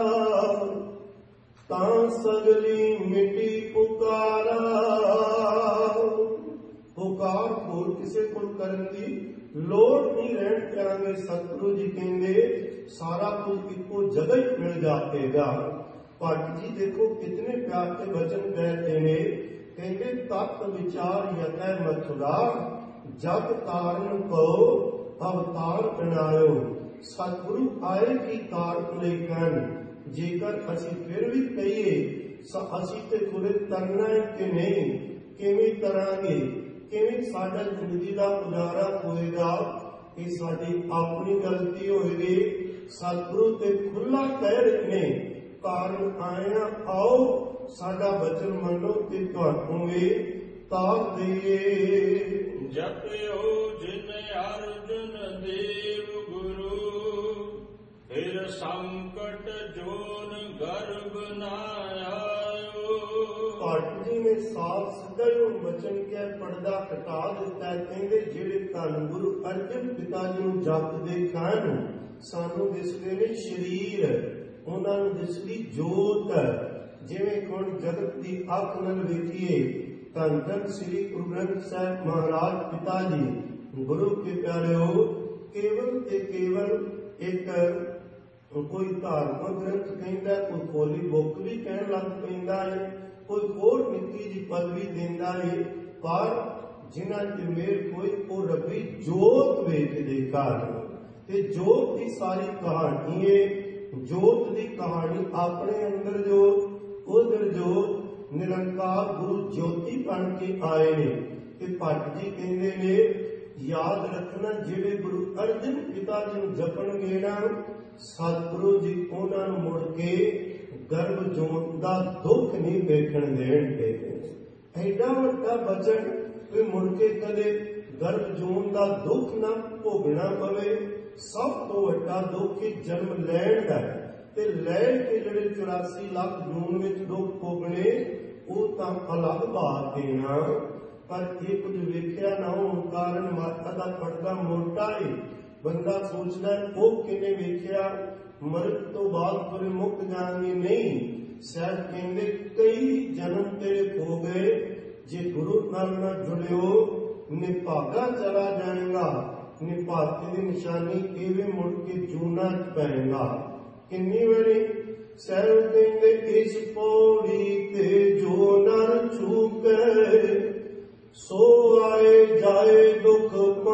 ਤਾਂ ਸਗਲੀ ਮਿਟੀ ਪੁਕਾਰਾ। ਪੁਕਾਰ ਹੋਰ ਕਿਸੇ ਕੋਲ ਕਰਨ ਦੀ ਲੋੜ ਨਹੀਂ ਰਹਿਣ ਕਰਾਂਗੇ। ਸਤਿਗੁਰੂ ਜੀ ਕਹਿੰਦੇ ਸਾਰਾ ਕੁਝ ਇੱਕੋ ਜਗ੍ਹਾ ਹੀ ਮਿਲ ਜਾਏਗਾ। ਭੱਟ ਜੀ ਦੇਖੋ ਕਿਤਨੇ ਪਿਆਰ के वचन कहते ने। कहते तत् विचार यतै मथुरा, जग तारण को अवतार बनायो। सतगुरु आए की कारण ਲਈ ਕਹਿਣ। ਜੇਕਰ ਅਸੀਂ ਫਿਰ ਵੀ ਕਹੀਏ ਅਸੀਂ ਤੇ ਤੁਰੇ ਤਰਨਾ ਹੈ ਕਿ ਨਹੀਂ, ਕਿਵੇਂ ਤਰਾਂਗੇ, ਕਿਵੇਂ ਸਾਡਾ ਜ਼ਿੰਦਗੀ ਦਾ ਗੁਜ਼ਾਰਾ ਹੋਏਗਾ, ਇਹ ਸਾਡੀ ਆਪਣੀ ਗਲਤੀ ਹੋਏਗੀ। ਸਤਿਗੁਰੂ ਤੇ ਖੁੱਲਾ ਕਹਿ ਰਹੇ ਨੇ ਕਾਰਨ ਆਇਆ ਆਓ ਸਾਡਾ ਬਚਨ ਮੰਨੋ ਤੇ ਤੁਹਾਨੂੰ ਵੀ ਤਾਰ ਦੇਈਏ। ਜਪਿਓ ਜਿਨ ਅਰਜਨ ਦੇਵ ਗੁਰੂ, ਫਿਰ ਸੰਕਟ ਜੋਨ ਗਰਭ ਨਾ ਆਇਓ। ਭੱਟ ਜੀ ਨੇ ਸਾਫ ਸਿੱਧਾ ਹੀ ਬਚਨ ਕਿਹਾ, ਪਰਦਾ ਹਟਾ ਦਿੱਤਾ। ਕਹਿੰਦੇ ਜਿਹੜੇ ਧੰਨ ਗੁਰੂ ਅਰਜਨ ਪਿਤਾ ਜੀ ਨੂੰ ਜਪਦੇ ਕਾਰਨ ਸਾਨੂੰ ਦਿਸਦੇ ਨੇ ਸਰੀਰ, ਉਹਨਾਂ ਨੂੰ ਦਿਸਦੀ ਜੋਤ। ਜਿਵੇਂ ਹੁਣ ਜਗਤ ਦੀ ਅੱਖ ਨਾਲ ਵੇਖੀਏ, ਧੰਨ ਧੰਨ ਸ੍ਰੀ ਗੁਰੂ ਗ੍ਰੰਥ ਸਾਹਿਬ ਮਹਾਰਾਜ ਪਿਤਾ ਜੀ ਗੁਰੂ ਕੇ ਪਿਆਰਿਓ ਕੇਵਲ ਤੇ ਕੇਵਲ ਇੱਕ ਕੋਈ ਧਾਰਮਿਕ ਗ੍ਰੰਥ ਕਹਿੰਦਾ, ਕੋਈ ਖੋਲੀ ਬੁੱਕ ਵੀ ਕਹਿਣ ਲੱਗ ਪੈਂਦਾ ਹੈ, ਕੋਈ ਹੋਰ ਨਿੱਕੀ ਜੀ ਪਦਵੀ ਦਿੰਦਾ ਹੈ, ਪਰ ਜਿਨ੍ਹਾਂ ਤੇ ਮੇਰ ਕੋਈ ਉਹ ਰੱਬੀ ਜੋਤ ਵੇਖਦੇ ਕਾਰਨ। ਤੇ ਜੋਤ ਦੀ ਸਾਰੀ ਕਹਾਣੀ ਹੈ। ਜੋਤ ਦੀ ਕਹਾਣੀ ਆਪਣੇ ਅੰਦਰ ਜੋਤ, ਉਧਰ ਜੋਤ, ਨਿਰੰਕਾਰ ਗੁਰੂ ਜੋਤੀ ਬਣ ਕੇ ਆਏ ਨੇ। ਤੇ ਭੱਟ ਜੀ ਕਹਿੰਦੇ ਨੇ ਯਾਦ ਰੱਖਣਾ ਜਿਹੜੇ ਗੁਰੂ ਅਰਜਨ ਪਿਤਾ ਜੀ ਨੂੰ ਜਪਣਗੇ ਨਾ, ਸਤਿਗੁਰੂ ਜੀ ਉਹਨਾਂ ਨੂੰ ਮੁੜ ਕੇ ਗਰਭ ਜੋਤ ਦਾ ਦੁੱਖ ਨਹੀਂ ਵੇਖਣ ਦੇਣਗੇ। ਐਡਾ ਵੱਡਾ ਬਚਨ ਵੀ ਮੁੜ ਕੇ ਕਦੇ ਗਰਭ ਜੋਤ ਦਾ ਦੁੱਖ ਨਾ ਭੋਗਣਾ ਪਵੇ। ਸਭ ਤੋਂ ਵੱਡਾ ਦੁੱਖ ਜਨਮ ਲੈਣ ਦਾ, ਤੇ ਲੈ ਕੇ ਜਿਹੜੇ 84 ਲੱਖ ਜੂਨ ਵਿੱਚ ਦੁੱਖ ਭੋਗਣੇ ਉਹ ਤਾਂ ਅਲੱਗ ਬਾਤ ਦੇਣਾ। ਪਰ ਇਹ ਕੁਝ ਵੇਖਿਆ ਨਾ ਹੋਣ ਕਾਰਨ ਮਾਤਾ ਦਾ ਪਰਦਾ ਮੋਟਾ ਹੈ। ਬੰਦਾ ਸੋਚਦਾ ਉਹ ਕਿਵੇਂ ਵੇਖਿਆ, ਮਰਨ ਤੋਂ ਬਾਅਦ ਫਿਰ ਮੁੱਕ ਜਾਣਗੇ। ਨਹੀਂ, ਸਾਹਿਬ ਕਹਿੰਦੇ ਕਈ ਜਨਮ ਤੇਰੇ ਹੋ ਗਏ, ਜੇ ਗੁਰੂ ਨਾਲ ਨਾ ਜੁੜਿਓ ਨਿਭਾਗਾ ਚਲਾ ਜਾਏਗਾ। ਨਿਭਾਗੇ ਦੀ ਨਿਸ਼ਾਨੀ ਇਹ ਵੀ ਮੁੜ ਕੇ ਜੂਨਾ ਪੈਂਗਾ। ਕਿੰਨੀ ਵਾਰੀ ਸਾਹਿਬ ਕਹਿੰਦੇ ਇਸ ਪੌੜੀ ਤੇ ਜੋ ਨਰ ਚੁੱਕੇ, ਸੋ ਆਏ ਜਾਏ ਦੁੱਖ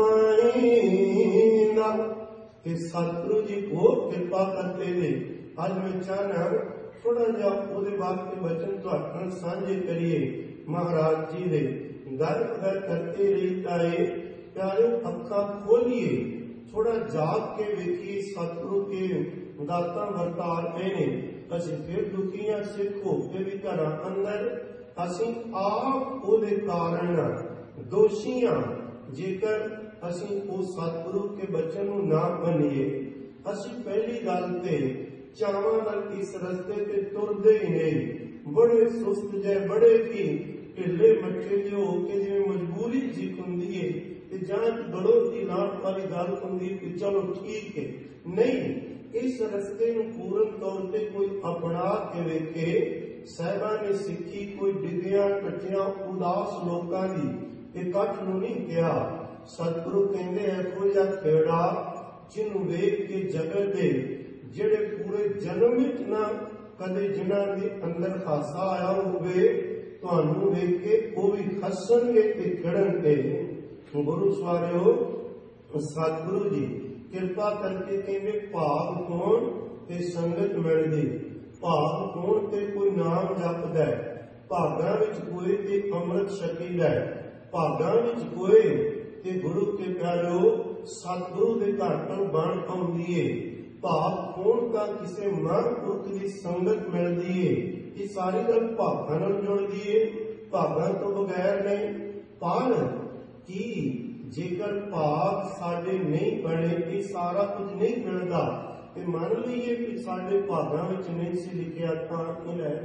ਪਾਈਂਦਾ। ਤੇ ਸਤਿਗੁਰੂ ਜੀ ਬਹੁਤ ਕਿਰਪਾ ਕਰਦੇ ਨੇ। ਅੱਜ ਮੈਂ ਚਾਹਨਾ ਥੋੜਾ ਜਿਹਾ ਉਹਦੇ ਵਾਸਤੇ ਵਚਨ ਤੁਹਾਡੇ ਨਾਲ ਸਾਂਝੇ ਕਰੀਏ। ਮਹਾਰਾਜ ਜੀ ਦੇ ਗੱਲ ਕਰਤੇ ਰਹਿਤਾ ਹੈ। ਪਿਆਰੇ ਅੱਖਾਂ ਖੋਲੀਏ, ਥੋੜਾ ਜਾਗ ਕੇ ਵੇਖੀਏ ਸਤਿਗੁਰੂ ਕੇ ਦਾਤਾਂ ਵਰਤਾਰ ਪਏ ਨੇ। ਅਸੀਂ ਫਿਰ ਦੁਖੀਆਂ ਸਿੱਖ ਹੋ ਕੇ ਵੀ ਘਰਾਂ ਅੰਦਰ ਅਸੀਂ ਆਪ ਉਹਦੇ ਕਾਰਨ ਦੋਸ਼ੀਆਂ। ਜੇਕਰ ਅਸੀਂ ਉਹ ਸਤਿਗੁਰੂ ਕੇ ਬਚਨ ਨੂੰ ਨਾ ਮੰਨੀਏ, ਅਸੀਂ ਪਹਿਲੀ ਗੱਲ ਤੇ ਚਾਵਾਂ ਨਾਲ ਇਸ ਰਸਤੇ ਤੇ ਤੁਰਦੇ ਹੀ ਨਹੀਂ। ਬੜੇ ਸੁਸਤ ਜੇ, ਬੜੇ ਕੀ ਢਿੱਲੇ ਮੱਠੇ ਜਿਹੇ ਹੋ ਕੇ, ਜਿਵੇਂ ਮਜਬੂਰੀ ਜੀ ਹੁੰਦੀ ਹੈ ਤੇ ਜਾਂ ਬੜੋ ਦੀ ਲਾਟ ਵਾਲੀ ਗੱਲ ਹੁੰਦੀ ਕਿ ਚਲੋ ਠੀਕ ਹੈ। ਨਹੀਂ, ਇਸ ਰਸਤੇ ਨੂੰ ਪੂਰਨ ਤੌਰ ਤੇ ਕੋਈ ਅਪਣਾ ਕੇ ਵੇਖੇ। ਸਾਹਿਬਾਂ ਨੇ ਸਿੱਖੀ ਕੋਈ ਡਿੱਗਿਆਂ ਕੱਟਿਆਂ ਉਦਾਸ ਲੋਕਾਂ ਦੀ ਇਕੱਠ ਨੂੰ ਨਹੀਂ ਕਿਹਾ। ਸਤਿਗੁਰੂ ਕਹਿੰਦੇ ਇਹੋ ਜਿਹਾ ਖੇੜਾ ਜਿਹਨੂੰ ਵੇਖ ਕੇ ਜਗਤ ਦੇ ਜਿਹੜੇ ਪੂਰੇ ਜਨਮ ਵਿੱਚ ਨਾ ਕਦੇ ਜਿਨ੍ਹਾਂ ਦੇ ਅੰਦਰ ਹਾਸਾ ਆਇਆ ਹੋਵੇ, ਤੁਹਾਨੂੰ ਵੇਖ ਕੇ ਉਹ ਵੀ ਹੱਸਣਗੇ ਤੇ ਖਿੜਨਗੇ। ਗੁਰੂ ਸਵਾਰਿਓ, ਸਤਿਗੁਰੂ ਜੀ ਕਿਰਪਾ ਕਰਕੇ ਕਹਿੰਦੇ ਭਾਗ ਹੋਣ ਤੇ ਸੰਗਤ ਮਿਲਦੀ। ਭਾਗ ਹੋਣ ਤੇ ਕੋਈ ਨਾਮ ਜਪਦਾ, ਭਾਗਾਂ ਵਿੱਚ ਕੋਈ ਤੇ ਅੰਮ੍ਰਿਤ ਛਕੀਦਾ, ਭਾਗਾਂ ਵਿੱਚ ਕੋਈ ਤੇ ਗੁਰੂ ਕੇ ਪਿਆਰਿਓ ਸਤਿਗੁਰੂ ਦੇ ਘਰ ਤੋਂ ਬਣ ਆਉਂਦੀ ਏ। ਭਾਗ ਹੋਣ ਦਾ ਕਿਸੇ ਮਹਾਂਪੁਰਖ ਦੀ ਸੰਗਤ ਮਿਲਦੀ ਏ। ਇਹ ਸਾਰੀ ਗੱਲ ਭਾਗਾਂ ਨਾਲ ਜੁੜਦੀ ਏ, ਭਾਗਾਂ ਤੋਂ ਬਗੈਰ ਨਹੀਂ। ਪਰ ਕੀ ਜੇਕਰ ਭਾਗ ਸਾਡੇ ਨਹੀਂ ਬਣੇ, ਇਹ ਸਾਰਾ ਕੁਝ ਨਹੀਂ ਮਿਲਦਾ। ਤੇ ਮੰਨ ਲਈਏ ਕਿ ਸਾਡੇ ਭਾਗਾਂ ਵਿੱਚ ਨਹੀਂ ਸੀ ਲਿਖਿਆ ਤਾਂ ਇਹ ਲੈ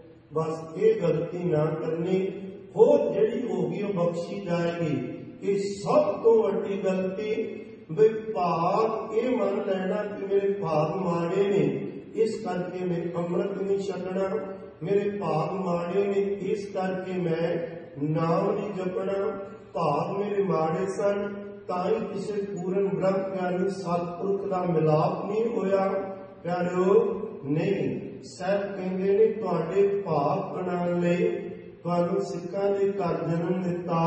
ਬਸ ਇਹ ਗਲਤੀ ਨਾ ਕਰਨੀ। ਹੋਰ ਜਿਹੜੀ ਹੋ ਗਈ ਉਹ ਬਖਸ਼ੀ ਜਾਏਗੀ। ਇਹ ਸਭ ਤੋਂ ਵੱਡੀ ਗਲਤੀ ਵੀ ਭਾਗ ਇਹ ਮੰਨ ਲੈਣਾ ਕਿ ਮੇਰੇ ਭਾਗ ਮਾੜੇ ਨੇ, ਇਸ ਕਰਕੇ ਮੈਂ ਅੰਮ੍ਰਿਤ ਨਹੀਂ ਛਕਣਾ, ਮੇਰੇ ਭਾਗ ਮਾੜੇ ਨੇ ਇਸ ਕਰਕੇ ਮੈਂ ਨਾਮ ਨਹੀਂ ਜਪਣਾ, ਭਾਗ ਮੇਰੇ ਮਾੜੇ ਸਨ ਤਾਂ ਹੀ ਕਿਸੇ ਪੂਰਨ ਬ੍ਰਹਮ ਗਿਆਨੀ ਸਤਿਪੁਰਖ ਦਾ ਮਿਲਾਪ ਨਹੀਂ ਹੋਇਆ। ਪਿਆਰਿਓ ਨਹੀਂ, ਸਾਹਿਬ ਕਹਿੰਦੇ ਨੇ ਤੁਹਾਡੇ ਭਾਗ ਬਣਾਉਣ ਲਈ ਤੁਹਾਨੂੰ ਸਿੱਖਾਂ ਦੇ ਘਰ ਜਨਮ ਦਿੱਤਾ।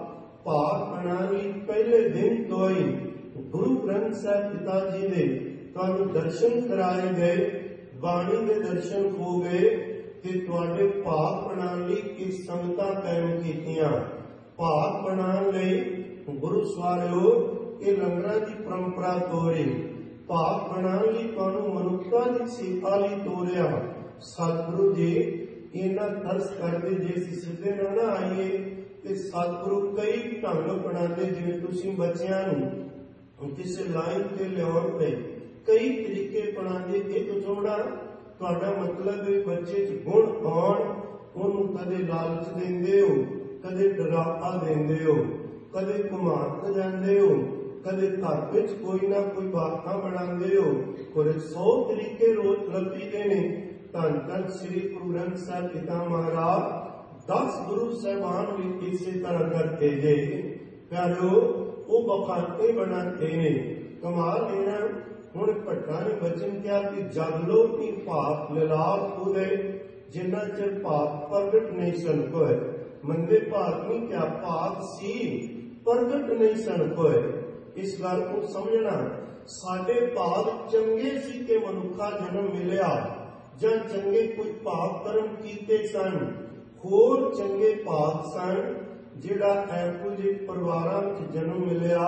ਭਾਗ ਬਣਾਉਣ ਲਈ ਪਹਿਲੇ ਦਿਨ ਤੋਂ ਹੀ ਗੁਰੂ ਗ੍ਰੰਥ ਸਾਹਿਬ ਪਿਤਾ ਜੀ ਦੇ ਤੁਹਾਨੂੰ ਦਰਸ਼ਨ ਕਰਾਏ ਗਏ, ਬਾਣੀ ਦੇ ਦਰਸ਼ਨ ਹੋ ਗਏ ਤੇ ਤੁਹਾਡੇ ਭਾਗ ਬਣਾਉਣ ਲਈ ਇਹ ਸੰਗਤਾਂ ਕਾਇਮ ਕੀਤੀਆਂ। ਭਾਗ ਬਣਾਉਣ ਲਈ ਗੁਰੂ ਸਵਾਰਿਓ ਇਹ ਲੰਗਰਾਂ ਦੀ ਪਰੰਪਰਾ ਤੋਰੀ। ਭਾਗ ਬਣਾਉਣ ਲਈ ਤੁਹਾਨੂੰ ਮਨੁੱਖਤਾ ਦੀ ਸੇਵਾ ਲਈ ਤੋਰਿਆ। ਸਤਿਗੁਰੂ ਜੀ ਇਹਨਾਂ ਤਰਸ ਕਰਦੇ ਜੇ ਅਸੀਂ ਸਿੱਧੇ ਨਾ ਆਈਏ ਤੇ ਸਤਿਗੁਰੂ ਕਈ ਢੰਗ ਬਣਾਉਂਦੇ, ਜਿਵੇਂ ਤੁਸੀਂ ਬੱਚਿਆਂ ਨੂੰ ਕਿਸੇ ਲਾਈਨ ਤੇ ਲਿਆਉਣ ਤੇ ਕਈ ਤਰੀਕੇ ਬਣਾਉਂਦੇ। ਇੱਕ ਜੋੜਾ ਤੁਹਾਡਾ ਮਤਲਬ ਹੈ ਬੱਚੇ 'ਚ ਗੁਣ ਆਉਣ, ਉਹਨੂੰ ਕਦੇ ਲਾਲਚ ਦਿੰਦੇ ਹੋ, ਕਦੇ ਡਰਾਵਾ ਦਿੰਦੇ ਹੋ, ਕਦੇ ਘੁਮਾ ਕੇ ਜਾਂਦੇ ਹੋ, ਕਦੇ ਘਰ ਵਿੱਚ ਕੋਈ ਨਾ ਕੋਈ ਬਾਤਾਂ ਬਣਾਉਂਦੇ ਹੋ। ਕੋਈ 100 ਤਰੀਕੇ ਰੋਜ਼ ਲੱਭੀਦੇ ਨੇ। ਧੰਨ ਧੰਨ ਸ੍ਰੀ ਗੁਰੂ ਗ੍ਰੰਥ ਸਾਹਿਬ ਪਿਤਾ ਮਹਾਰਾਜ 10 ਗੁਰੂ ਸਾਹਿਬਾਨ ਵੀ ਇਸੇ ਤਰ੍ਹਾਂ ਕਰਦੇ ਜੇ। ਪਿਆਰਿਓ ਉਹ ਬਖਾਤੇ ਬਣਾਤੇ ਨੇ। ਕਮਾਲ ਲੈਣਾ। ਹੁਣ ਭੱਟਾ ਨੇ ਬਚਨ ਕਿਹਾ ਕਿ ਜਗ ਲੋ ਕੀ ਭਾਪ ਲਿਲਾਪ ਉਦੇ, ਜਿੰਨਾ ਚਿਰ ਭਾਪ ਪ੍ਰਗਟ ਨਹੀਂ ਸਨ ਹੋਏ। ਮੰਦੇ ਭਾਗ ਨਹੀਂ ਕਿਹਾ, ਭਾਗ ਸੀ ਪ੍ਰਗਟ ਨਹੀਂ ਸਨ ਹੋਏ। ਇਸ ਗੱਲ ਨੂੰ ਸਮਝਣਾ, ਸਾਡੇ ਭਾਗ ਚੰਗੇ ਸੀ ਕਿ ਮਨੁੱਖਾ ਜਨਮ ਮਿਲਿਆ, ਜਾਂ ਚੰਗੇ ਕੋਈ ਪਾਪ ਕਰਮ ਕੀਤੇ ਸਨ। ਹੋਰ ਚੰਗੇ ਭਾਗ ਸਨ ਜਿਹੜਾ ਇਹੋ ਜਿਹੇ ਪਰਿਵਾਰਾਂ ਵਿੱਚ ਜਨਮ ਮਿਲਿਆ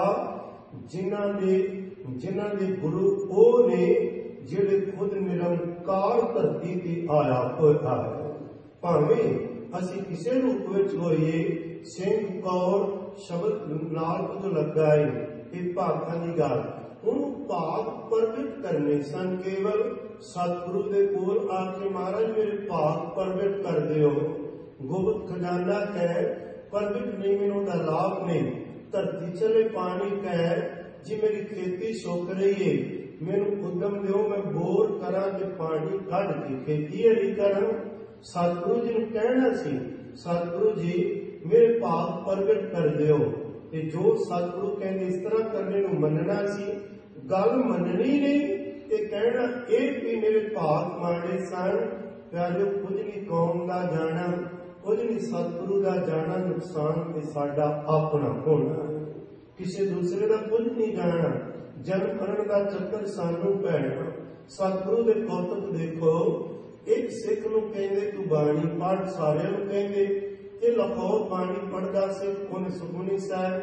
ਜਿਨ੍ਹਾਂ ਦੇ ਗੁਰੂ ਉਹ ਨੇ ਜਿਹੜੇ ਖੁਦ ਨਿਰੰਕਾਰ ਧਰਤੀ ਤੇ ਆਇਆ ਹੋਇਆ ਹੈ। ਭਾਵੇਂ ਅਸੀਂ ਕਿਸੇ ਰੂਪ ਵਿੱਚ ਹੋਈਏ, ਸਿੰਘ ਕੌਰ ਸ਼ਬਦ ਨਾਲ ਕੁਝ ਲੱਗਾ ਹੈ, ਇਹ ਭਾਗਾਂ ਦੀ ਗੱਲ। ਉਹਨੂੰ ਭਾਗ ਪ੍ਰਗਟ ਕਰਨੇ ਸਨ। ਕੇਵਲ ਸਤਿਗੁਰੂ ਦੇ ਕੋਲ ਆ ਕੇ ਮਹਾਰਾਜ ਮੇਰੇ ਭਾਗ ਪ੍ਰਗਟ ਕਰ ਦਿਓ। ਗੁਪਤ ਖਜ਼ਾਨਾ ਕਹਿ ਪ੍ਰਗਟ ਨਹੀਂ, ਮੈਨੂੰ ਦਾ ਲਾਭ ਨਹੀਂ। ਧਰਤੀ ਚਲੇ ਪਾਣੀ ਕਹਿ ਜੀ ਮੇਰੀ ਖੇਤੀ ਸੁੱਕ ਰਹੀ ਹੈ, ਮੈਨੂੰ ਉਦਮ ਦਿਓ ਮੈਂ ਬੋਰ ਕਰਾਂ ਤੇ ਪਾਣੀ ਕੱਢ ਕੇ ਖੇਤੀ ਹਰੀ ਕਰਾਂ। ਸਤਿਗੁਰੂ ਜੀ ਨੂੰ ਕਹਿਣਾ ਸੀ, ਸਤਿਗੁਰੂ ਜੀ ਮੇਰੇ ਭਾਗ ਪ੍ਰਗਟ ਕਰ ਦਿਓ। ਤੇ ਜੋ ਸਤਿਗੁਰੂ ਕਹਿੰਦੇ ਇਸ ਤਰ੍ਹਾਂ ਕਰਨੇ ਨੂੰ ਮੰਨਣਾ ਸੀ। ਗੱਲ ਮੰਨਣੀ ਨਹੀਂ ਤੇ ਕਹਿਣਾ ਇਹ ਵੀ ਮੇਰੇ ਭਾਗ ਮਾੜੇ ਸਨ। ਪਿਆਰਿਓ ਕੁਝ ਨਹੀਂ ਕੌਮ ਦਾ ਜਾਣਾ, ਕੁਝ ਨਹੀਂ ਸਤਿਗੁਰੂ ਦਾ ਜਾਣਾ। ਨੁਕਸਾਨ ਤੇ ਸਾਡਾ ਆਪਣਾ ਹੋਣਾ, ਕਿਸੇ ਦੂਸਰੇ ਦਾ ਕੁਝ ਨਹੀਂ ਜਾਣਾ। ਜਨਮ ਮਰਨ ਦਾ ਚੱਕਰ ਸਾਨੂੰ ਪੈਣਾ। ਸਤਿਗੁਰੂ ਦੇ ਕੌਤਕ ਦੇਖੋ। ਇੱਕ ਸਿੱਖ ਨੂੰ ਕਹਿੰਦੇ ਤੂੰ ਬਾਣੀ ਪੜ੍ਹ, ਸਾਰਿਆਂ ਨੂੰ ਕਹਿੰਦੇ ਇਹ ਲਾਹੌਰ ਬਾਣੀ ਪੜ੍ਹਦਾ ਸੀ ਉਹਨੇ ਸੁਖਮਨੀ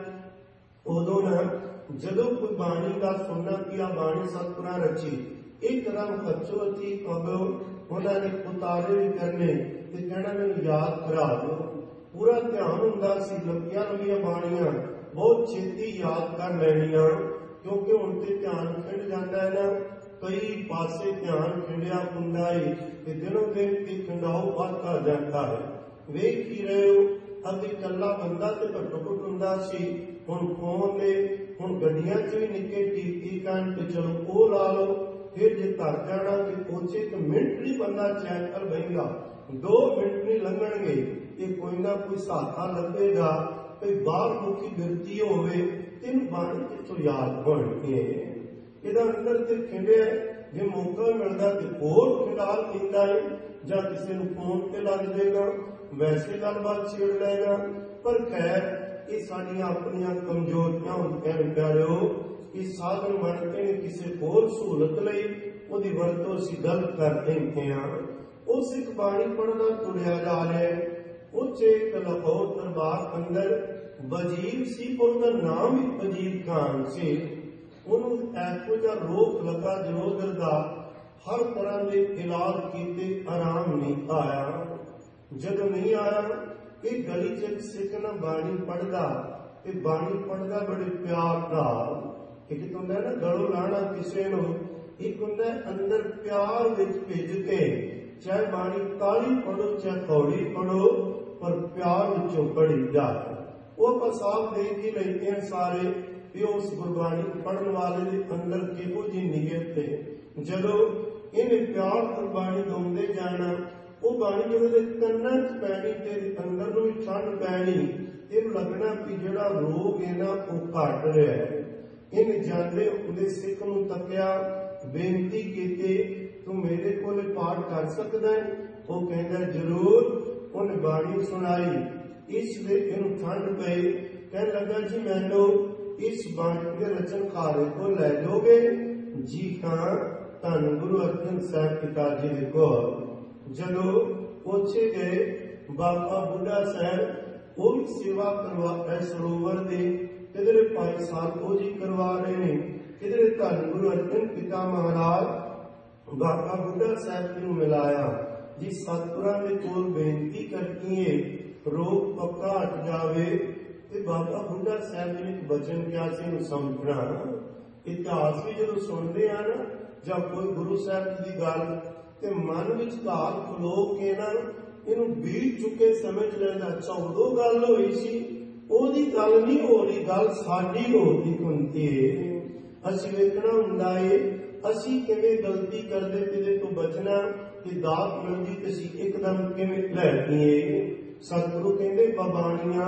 ਸਾਹਿਬ। ਉਦੋਂ ਨਾ ਜਦੋਂ ਕੋਈ ਬਾਣੀ ਦਾ ਸੁਣਨਾ ਕਿ ਆ ਬਾਣੀ ਸਤਿਗੁਰਾਂ ਰਚੀ, ਇੱਕਦਮ ਖੱਚੋ ਅਤੀ ਕਬੋ ਉਹਨਾਂ ਨੇ ਉਤਾਰੇ ਵੀ ਕਰਨੇ ਤੇ ਕਹਿਣਾ ਮੈਨੂੰ ਯਾਦ ਕਰਾ ਦਿਓ। ਪੂਰਾ ਧਿਆਨ ਹੁੰਦਾ ਸੀ। ਲੰਬੀਆਂ ਲੰਬੀਆਂ ਬਾਣੀਆਂ ਬਹੁਤ ਛੇਤੀ ਯਾਦ ਕਰ ਲੈਣੀਆਂ, ਕਿਉਂਕਿ ਹੁਣ ਤੇ ਧਿਆਨ ਖਿੰਡ ਜਾਂਦਾ ਹੈ ਨਾ। ਕਈ ਪਾਸੇ ਧਿਆਨ ਖਿੰਡਿਆ ਹੁੰਦਾ ਹੈ ਤੇ ਦਿਨੋਂ ਦਿਨ ਤੇ ਖਿੰਡਾਓ ਵੱਧਦਾ ਜਾਂਦਾ ਹੈ। ਵੇਖ ਹੀ ਰਹੇ ਹੋ, ਅੱਗੇ ਇਕੱਲਾ ਬੰਦਾ ਤੇ ਘੱਟੋ ਘੱਟ ਹੁੰਦਾ ਸੀ। ਹੁਣ ਫੋਨ ਨੇ, ਹੁਣ ਗੱਡੀਆਂ 'ਚ ਵੀ ਨਿੱਕੇ ਟੀਕੀ ਕੰਨ ਤੇ ਚਲੋ ਉਹ ਲਾ ਲਓ। ਫਿਰ ਜੇ ਘਰ ਜਾਣਾ ਤੇ ਪਹੁੰਚੇ ਇੱਕ ਮਿੰਟ ਨਹੀਂ ਬੰਦਾ ਚੈਨ ਕਰ ਬਹਿਗਾ, 2 ਮਿੰਟ ਨਹੀਂ ਲੰਘਣਗੇ। ਇਹ ਕੋਈ ਨਾ ਕੋਈ ਸਹਾਰਾ ਲੱਭੇਗਾ, ਕੋਈ ਬਾਹਰ ਮੁਖੀ ਗਿਰਤੀ ਹੋਵੇ ਤੈਨੂੰ ਬਾਣੀ ਕਿੱਥੋਂ ਯਾਦ ਹੋਣਗੇ। ਇਹਦਾ ਅੰਦਰ ਤੇ ਖਿੰਡਿਆ। ਜੇ ਮੌਕਾ ਮਿਲਦਾ ਤੇ ਹੋਰ ਖਿਡਾਲ ਕੀਤਾ ਹੈ, ਜਾਂ ਕਿਸੇ ਨੂੰ ਫੋਨ ਤੇ ਲੱਗ ਜਾਏਗਾ, ਵੈਸੇ ਗੱਲਬਾਤ ਛੇੜ ਲਏਗਾ। ਪਰ ਖੈਰ ਇਹ ਸਾਡੀਆਂ ਆਪਣੀਆਂ ਕਮਜ਼ੋਰੀਆਂ ਹੁੰਦੀਆਂ ਨੇ। ਪਿਆਰਿਓ ਇਹ ਸਾਧਨ ਬਣਦੇ ਨੇ ਕਿਸੇ ਹੋਰ ਸਹੂਲਤ ਲਈ, ਉਹਦੀ ਵਰਤੋਂ ਅਸੀਂ ਗਲਤ ਕਰ ਦਿੰਦੇ ਹਾਂ। ਉਹ ਸਿੱਖ ਬਾਣੀ ਪੜ੍ਹਦਾ ਤੁਰਿਆ ਜਾ ਰਿਹਾ। ਉੱਚੇ ਇੱਕ ਲਾਹੌਰ ਦਰਬਾਰ ਅੰਦਰ ਵਜ਼ੀਰ ਸੀ, ਉਹਦਾ ਨਾਮ ਹੀ ਵਜ਼ੀਰ ਖਾਨ ਸੀ। ਉਹਨੂੰ ਇਹੋ ਜਿਹਾ ਰੋਗ ਲੱਗਾ ਜਲੋਦਰ ਦਾ, ਹਰ ਤਰ੍ਹਾਂ ਦੇ ਇਲਾਜ ਕੀਤੇ, ਆਰਾਮ ਨਹੀਂ ਆਇਆ। ਜਦੋਂ ਨਹੀਂ ਆਇਆ, ਇਹ ਗਲੀ 'ਚ ਸਿੱਖ ਨਾ ਬਾਣੀ ਪੜ੍ਹਦਾ ਤੇ ਬਾਣੀ ਪੜ੍ਹਦਾ ਬੜੇ ਪਿਆਰ ਨਾਲ। ਇੱਕ ਤੋਂ ਨਾ ਗਲੋਂ ਲਾਣਾ ਕਿਸੇ ਨੂੰ ਇੱਕ ਹੁੰਦਾ ਅੰਦਰ ਪਿਆਰ ਵਿੱਚ ਭਿੱਜ ਕੇ, ਚਾਹੇ ਬਾਣੀ ਕਾਲੀ ਪੜੋ ਚਾਹੇ ਕੌੜੀ ਪੜੋ, ਪਰ ਪਿਆਰ ਵਿੱਚੋਂ ਪੜੀ ਜਾਏ। ਉਹ ਆਪਾਂ ਸਾਫ਼ ਦੇਖ ਹੀ ਲੈਂਦੇ ਹਾਂ ਸਾਰੇ ਵੀ ਉਸ ਗੁਰਬਾਣੀ ਪੜ੍ਹਨ ਵਾਲੇ ਦੇ ਅੰਦਰ ਕਿਹੋ ਜਿਹੀ ਨੀਅਤ ਹੈ। ਜਦੋਂ ਇਹਨੇ ਪਿਆਰ ਗੁਰਬਾਣੀ ਗਾਉਂਦੇ ਜਾਣਾ, ਉਹ ਬਾਣੀ ਜਦੋਂ ਦੇ ਕੰਨਾਂ 'ਚ ਪੈਣੀ ਤੇ ਅੰਦਰ ਨੂੰ ਵੀ ਠੰਡ ਪੈਣੀ, ਇਹਨੂੰ ਲੱਗਣਾ ਵੀ ਜਿਹੜਾ ਰੋਗ ਹੈ ਨਾ ਉਹ ਘਟ ਰਿਹਾ ਹੈ। ਇਹਨੇ ਜਾਂਦੇ ਉਹਦੇ ਸਿੱਖ ਨੂੰ ਤੱਕਿਆ, ਬੇਨਤੀ ਕੀਤੀ, ਤੂੰ ਮੇਰੇ ਕੋਲ ਪਾਠ ਕਰ ਸਕਦਾ ਹੈ? ਉਹ ਕਹਿੰਦਾ ਜ਼ਰੂਰ। ਉਹਨੇ ਬਾਣੀ ਸੁਣਾਈ, ਇਸ ਦੇ ਇਹਨੂੰ ਠੰਡ ਪਈ, ਕਹਿਣ ਲੱਗਾ ਜੀ ਮੈਨੂੰ ਇਸ ਬਾਣੀ ਦੇ ਰਚਨਹਾਰੇ ਕੋਲ ਲੈ ਜਾਓਗੇ? ਜੀ ਹਾਂ, ਧੰਨ ਗੁਰੂ ਅਰਜਨ ਸਾਹਿਬ ਪਿਤਾ ਜੀ ਦੇ ਕੋਲ। ਜਦੋਂ ਉੱਥੇ ਗਏ, ਬਾਬਾ ਬੁੱਢਾ ਸਾਹਿਬ ਉਹ ਵੀ ਸੇਵਾ ਕਰਵਾ ਸਰੋਵਰ ਦੀ, ਕਿਧਰੇ ਭਾਈ ਸਾਹਿਬ ਜੀ ਕਰਵਾ ਰਹੇ ਨੇ, ਕਿਧਰੇ ਧੰਨ ਗੁਰੂ ਅਰਜਨ ਪਿਤਾ ਮਹਾਰਾਜ ਬਾਬਾ ਬੁੱਢਾ ਸਾਹਿਬ ਨੂੰ ਮਿਲਾਇਆ ਜੀ। ਸਤਿਗੁਰਾਂ ਦੇ ਕੋਲ ਬੇਨਤੀ ਕਰਕੀਏ ਰੋਗ ਪੱਕਾ ਹਟ ਜਾਵੇ। ਤੇ ਬਾਬਾ ਬੁੱਢਾ ਸਾਹਿਬ ਜੀ ਨੇ ਇੱਕ ਬਚਨ ਕਿਹਾ ਸੀ, ਇਹਨੂੰ ਸਮਝਣਾ। ਇਤਿਹਾਸ ਵੀ ਜਦੋਂ ਸੁਣਦੇ ਆ ਨਾ ਜਾਂ ਕੋਈ ਗੁਰੂ ਸਾਹਿਬ ਜੀ ਦੀ ਗੱਲ, ਤੇ ਮਨ ਵਿੱਚ ਘਾਲ ਖਲੋ ਕੇ ਨਾ ਇਹਨੂੰ ਬੀਤ ਚੁੱਕੇ ਸਮਝ ਲੈਂਦਾ, ਅੱਛਾ ਉਦੋਂ ਗੱਲ ਹੋਈ ਸੀ, ਉਹਦੀ ਗੱਲ ਨਹੀਂ ਹੋ ਰਹੀ, ਗੱਲ ਸਾਡੀ ਹੋਦੀ ਹੁੰਦੀ ਹੈ। ਅਸੀਂ ਵੇਖਣਾ ਹੁੰਦਾ ਏ ਅਸੀਂ ਕਿਵੇਂ ਗਲਤੀ ਕਰਦੇ ਤੇ ਇਹਦੇ ਤੋਂ ਬਚਣਾ, ਤੇ ਦਾਤ ਮਿਲਦੀ ਤੇ ਅਸੀਂ ਇੱਕਦਮ ਕਿਵੇਂ ਲੈ ਲਈਏ। ਸਤਿਗੁਰੂ ਕਹਿੰਦੇ ਬਾਣੀਆਂ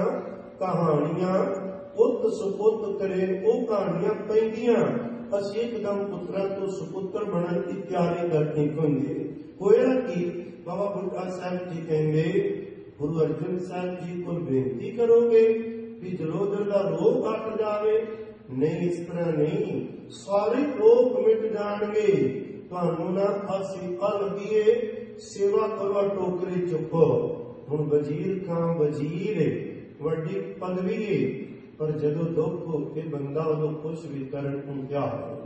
ਕਹਾਣੀਆਂ ਪੁੱਤ ਸੁਪੁੱਤ ਕਰੇ, ਉਹ ਕਹਾਣੀਆਂ ਪੈਂਦੀਆਂ, ਅਸੀਂ ਇੱਕਦਮ ਪੁੱਤਰਾਂ ਤੋਂ ਸੁਪੁੱਤਰ ਬਣਨ ਦੀ ਤਿਆਰੀ ਕਰਨੀ ਹੁੰਦੀ। ਹੋਇਆ ਕਿ ਬਾਬਾ ਬੁੱਢਾ ਸਾਹਿਬ ਜੀ ਕਹਿੰਦੇ ਗੁਰੂ ਅਰਜਨ ਸਾਹਿਬ ਜੀ ਕੋਲ ਬੇਨਤੀ ਕਰੋਗੇ ਵੀ ਜਲੋਦਰ ਦਾ ਰੋਗ ਘਟ ਜਾਵੇ? ਨਹੀਂ, ਇਸ ਤਰ੍ਹਾਂ ਨਹੀਂ, ਸਾਰੇ ਰੋਗ ਮਿਟ ਜਾਣਗੇ। ਤੁਹਾਨੂੰ ਨਾ ਅਸੀਂ ਅਲਗੀਏ ਸੇਵਾ ਕਰਵਾ, ਟੋਕਰੀ ਚੁੱਕੋ। ਹੁਣ ਵਜ਼ੀਰ ਖਾਂ ਵਜ਼ੀਰ ਵੱਡੀ ਪਦਵੀ ਹੈ, ਪਰ ਜਦੋਂ ਦੁੱਖ ਹੋ ਕੇ ਬੰਦਾ ਉਦੋਂ ਕੁਛ ਵੀ ਕਰਨ ਨੂੰ ਤਿਆਰ,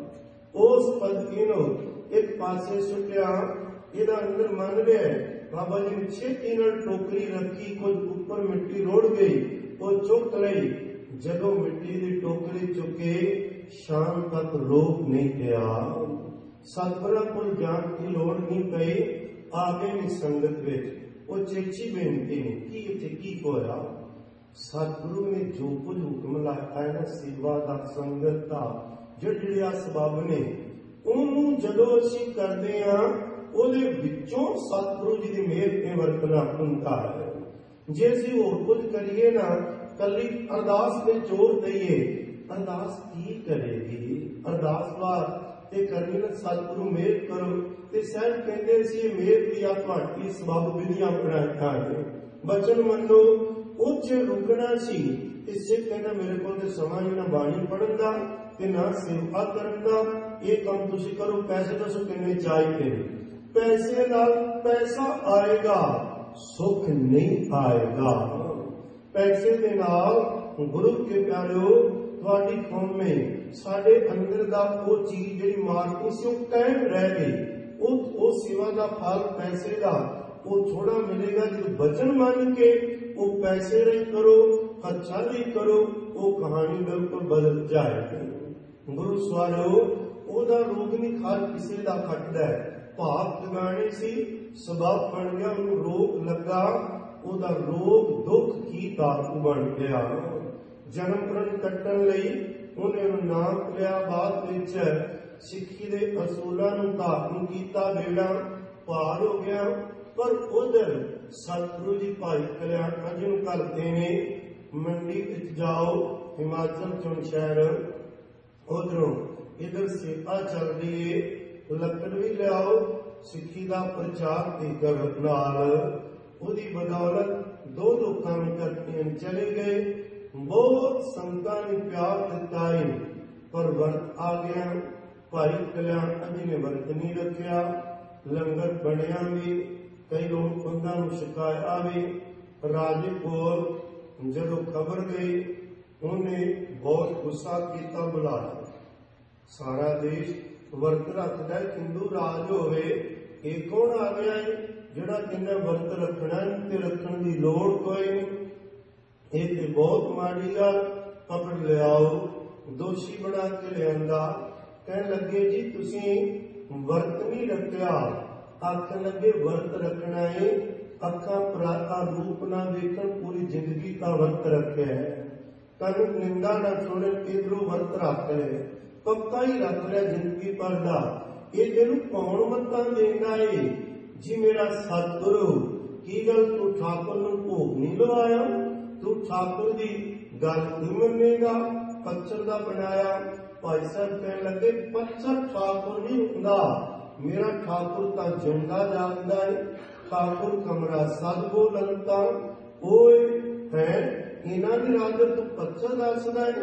ਉਸ ਪਦਵੀ ਨੂੰ ਇੱਕ ਪਾਸੇ ਸੁੱਟਿਆ, ਇਹਦਾ ਅੰਦਰ ਮੰਨ ਰਿਹਾ। ਬਾਬਾ ਜੀ ਨੇ ਛੇਤੀ ਨਾਲ ਟੋਕਰੀ ਰੱਖੀ, ਕੁਝ ਉੱਪਰ ਮਿੱਟੀ ਰੋੜ ਗਈ, ਉਹ ਚੁੱਕ ਲਈ। ਜਦੋਂ ਮਿੱਟੀ ਦੀ ਟੋਕਰੀ ਚੁੱਕੇ, ਸ਼ਾਮ ਤੱਕ ਰੋਗ ਨਹੀਂ ਪਿਆ। ਸਤਿਗੁਰਾਂ ਕੋਲ ਜਾਣ ਦੀ ਲੋੜ ਨਹੀਂ ਪਈ, ਆ ਗਏ ਸੰਗਤ ਵਿੱਚ। ਉਹ ਚੇਚੀ ਬੇਨਤੀ ਨੇ ਕਿ ਇੱਥੇ ਕੀ ਹੋਇਆ? ਸਤਿਗੁਰੂ ਨੇ ਜੋ ਕੁਝ ਹੁਕਮ ਲਾਇਆ ਹੈ ਨਾ, ਸੇਵਾ ਦਾ, ਸੰਗਤ ਦਾ, ਜਿਹੜੇ ਸਬਬ ਨੇ, ਉਹਨੂੰ ਜਦੋਂ ਅਸੀਂ ਕਰਦੇ ਹਾਂ, ਉਹਦੇ ਵਿੱਚੋਂ ਸਤਿਗੁਰੂ ਜੀ ਦੀ ਮਿਹਰ ਤੇ ਵਰਤਣਾ ਹੁੰਦਾ ਹੈ। ਜੇ ਅਸੀਂ ਹੋਰ ਕੁਝ ਕਰੀਏ ਨਾ, ਕੱਲੀ ਅਰਦਾਸ ਤੇ ਜ਼ੋਰ ਦਈਏ, ਅਰਦਾਸ ਕੀ ਕਰੇਗੀ? ਅਰਦਾਸ ਵਾਰ ਤੇ ਕਰਨੀ ਨਾ, ਸਤਿਗੁਰੂ ਮਿਹਰ ਕਰੋ। ਤੇ ਸਾਹਿਬ ਕਹਿੰਦੇ ਸੀ ਮਿਹਰ ਦੀ ਆ ਤੁਹਾਡੀ ਸਬਬ ਵਿਧੀਆਂ ਬਣਾਈਆਂ, ਬਚਨ ਮੰਨੋ। ਉਹ 'ਚ ਰੁਕਣਾ ਸੀ। ਤੇ ਸਿੱਖ ਕਹਿੰਦਾ ਮੇਰੇ ਕੋਲ ਤੇ ਸਮਾਂ ਹੀ ਨਾ ਬਾਣੀ ਪੜ੍ਹਨ ਦਾ ਤੇ ਨਾ ਸੇਵਾ ਕਰਨ ਦਾ, ਇਹ ਕੰਮ ਤੁਸੀਂ ਕਰੋ। ਪੈਸੇ ਦੱਸੋ ਕਿੰਨੇ ਚਾਹੀਦੇ ਨੇ? ਪੈਸੇ ਨਾਲ ਪੈਸਾ ਆਏਗਾ, ਸੁੱਖ ਨਹੀਂ ਆਏਗਾ। ਪੈਸੇ ਦੇ ਨਾਲ ਗੁਰੂ ਕੇ ਪਿਆਰਿਓ ਤੁਹਾਡੀ ਕੌਮੇ ਸਾਡੇ ਅੰਦਰ ਦਾ ਉਹ ਚੀਜ਼ ਜਿਹੜੀ ਮਾਰਦੀ ਸੀ ਉਹ ਕਾਇਮ ਰਹਿ ਗਈ। ਉਹ ਸੇਵਾ ਦਾ ਫਲ ਪੈਸੇ ਦਾ ਉਹ ਥੋੜਾ ਮਿਲੇਗਾ। ਜਦੋਂ ਬਚਨ ਮੰਨ ਕੇ ਉਹ ਪੈਸੇ ਲਈ ਕਰੋ, ਅੱਛਾ ਲਈ ਕਰੋ, ਉਹ ਕਹਾਣੀ ਬਿਲਕੁਲ ਬਦਲ ਜਾਏਗੀ। ਗੁਰੂ ਸਵਾਰਿਓ ਉਹਦਾ ਰੋਗ ਨਹੀਂ ਹਰ ਕਿਸੇ ਦਾ ਖੱਟਦਾ ਹੈ। ਭਾਵ ਜਗਾਣੇ ਸੀ, ਸਬਬ ਬਣ ਗਿਆ, ਉਹਨੂੰ ਰੋਗ ਲੱਗਾ, ਉਹਦਾ ਰੋਗ ਦੁੱਖ ਕੀ ਦਾਤੂ ਬਣ ਗਿਆ। ਜਨਮ ਮਰਨ ਕੱਟਣ ਲਈ ਉਹਨੇ ਨਾਮ ਲਿਆ। ਬਾਅਦ ਵਿੱਚ ਸਿੱਖੀ ਦੇ ਅਸੂਲਾਂ ਨੂੰ ਧਾਰਨ ਕੀਤਾ, ਬੇੜਾ ਪਾਰ ਹੋ ਗਿਆ। ਪਰ ਉਧਰ ਸਤਿਗੁਰੂ ਜੀ ਭਾਈ ਕਲਿਆਣ ਅੱਜ ਨੂੰ ਕਰਦੇ ਨੇ, ਮੰਡੀ ਵਿੱਚ ਜਾਓ, ਹਿਮਾਚਲ ਚੋਂ ਸ਼ਹਿਰ, ਉਧਰੋਂ ਇਧਰ ਸੇਵਾ ਚੱਲ ਰਹੀ ਏ, ਲੱਕੜ ਵੀ ਲਿਆਓ, ਸਿੱਖੀ ਦਾ ਪ੍ਰਚਾਰ ਤੇ ਕਰਨ ਨਾਲ ਉਹਦੀ ਬਦੌਲਤ ਦੋ ਲੋਕਾਂ ਨੂੰ ਧਰਤੀਆਂ ਚਲੇ ਗਏ। ਬਹੁਤ ਸੰਤਾਂ ਨੇ ਪਿਆਰ ਦਿੱਤਾ ਹੈ, ਪਰ ਵਰਤ ਆ ਗਿਆ। ਭਾਈ ਕਲਿਆਣ ਜੀ ਨੇ ਵਰਤ ਨਹੀਂ ਰੱਖਿਆ। ਲੰਗਰ ਬਣਿਆ ਵੀ, ਕਈ ਲੋਕ ਉਹਨਾਂ ਨੂੰ ਸ਼ਿਕਾਇਆ ਵੀ। ਰਾਜੇ ਕੋਲ ਜਦੋਂ ਖਬਰ ਗਈ, ਉਹਨੇ ਬਹੁਤ ਗੁੱਸਾ ਕੀਤਾ, ਬੁਲਾਇਆ। ਸਾਰਾ ਦੇਸ਼ ਵਰਤ ਰੱਖਦਾ, ਹਿੰਦੂ ਰਾਜ ਹੋਵੇ, ਇਹ ਕੌਣ ਆ ਗਿਆ ਹੈ ਜਿਹੜਾ ਕਹਿੰਦਾ ਵਰਤ ਰੱਖਣਾ ਤੇ ਰੱਖਣ ਦੀ ਲੋੜ ਕੋਈ ਨਹੀਂ? ਇਹ ਤੇ ਬਹੁਤ ਮਾੜੀ ਗੱਲ। ਪਕੜ ਲਿਆਓ, ਦੋਸ਼ੀ ਬਣਾ ਕੇ ਲਿਆਂਦਾ। ਕਹਿਣ ਲੱਗੇ ਜੀ ਤੁਸੀਂ ਵਰਤ ਨਹੀਂ ਰੱਖਿਆ। ਆਖਣ ਲੱਗੇ ਵਰਤ ਰੱਖਣਾ ਏ, ਅੱਖਾਂ ਪਰਾਤਾ ਰੂਪ ਨਾ ਵੇਖਣ, ਪੂਰੀ ਜ਼ਿੰਦਗੀ ਦਾ ਵਰਤ ਰੱਖਿਆ ਹੈ। ਕੰਨ ਨਿੰਦਾ ਨਾ ਸੁਣਨ, ਇਧਰੋਂ ਵਰਤ ਰੱਖ ਲਿਆ, ਪੱਕਾ ਹੀ ਰੱਖ ਲਿਆ ਜ਼ਿੰਦਗੀ ਭਰ ਦਾ। ਇਹ ਜਿਹਨੂੰ ਕੌਣ ਮੱਤਾਂ ਦੇਂਦਾ ਏ? ਜੀ ਮੇਰਾ ਸਤਿਗੁਰੂ। ਕੀ ਗੱਲ ਤੂੰ ਠਾਕੁਰ ਨੂੰ ਭੋਗ ਨਹੀਂ ਲਵਾਇਆ? ਤੂੰ ਠਾਕੁਰ ਦੀ ਗੱਲ ਨਹੀਂ ਮੰਨੇਗਾ? ਪੱਥਰ ਦਾ ਬਣਾਇਆ। ਭਾਈ ਸਾਹਿਬ ਕਹਿਣ ਲੱਗੇ ਪੱਥਰ ਠਾਕੁਰ ਨਹੀਂ ਹੁੰਦਾ, ਮੇਰਾ ਠਾਕੁਰ ਤਾਂ ਜਿਉਂਦਾ ਜਾਗਦਾ ਹੈ। ਠਾਕੁਰ ਕਮਰਾ ਸਦ ਬੋਲੰਤਾ ਓਏ ਹੈ। ਇਹਨਾਂ ਦੀ ਰਾਜਤ ਤੂੰ ਪੱਥਰ ਦੱਸਦਾ ਹੈ।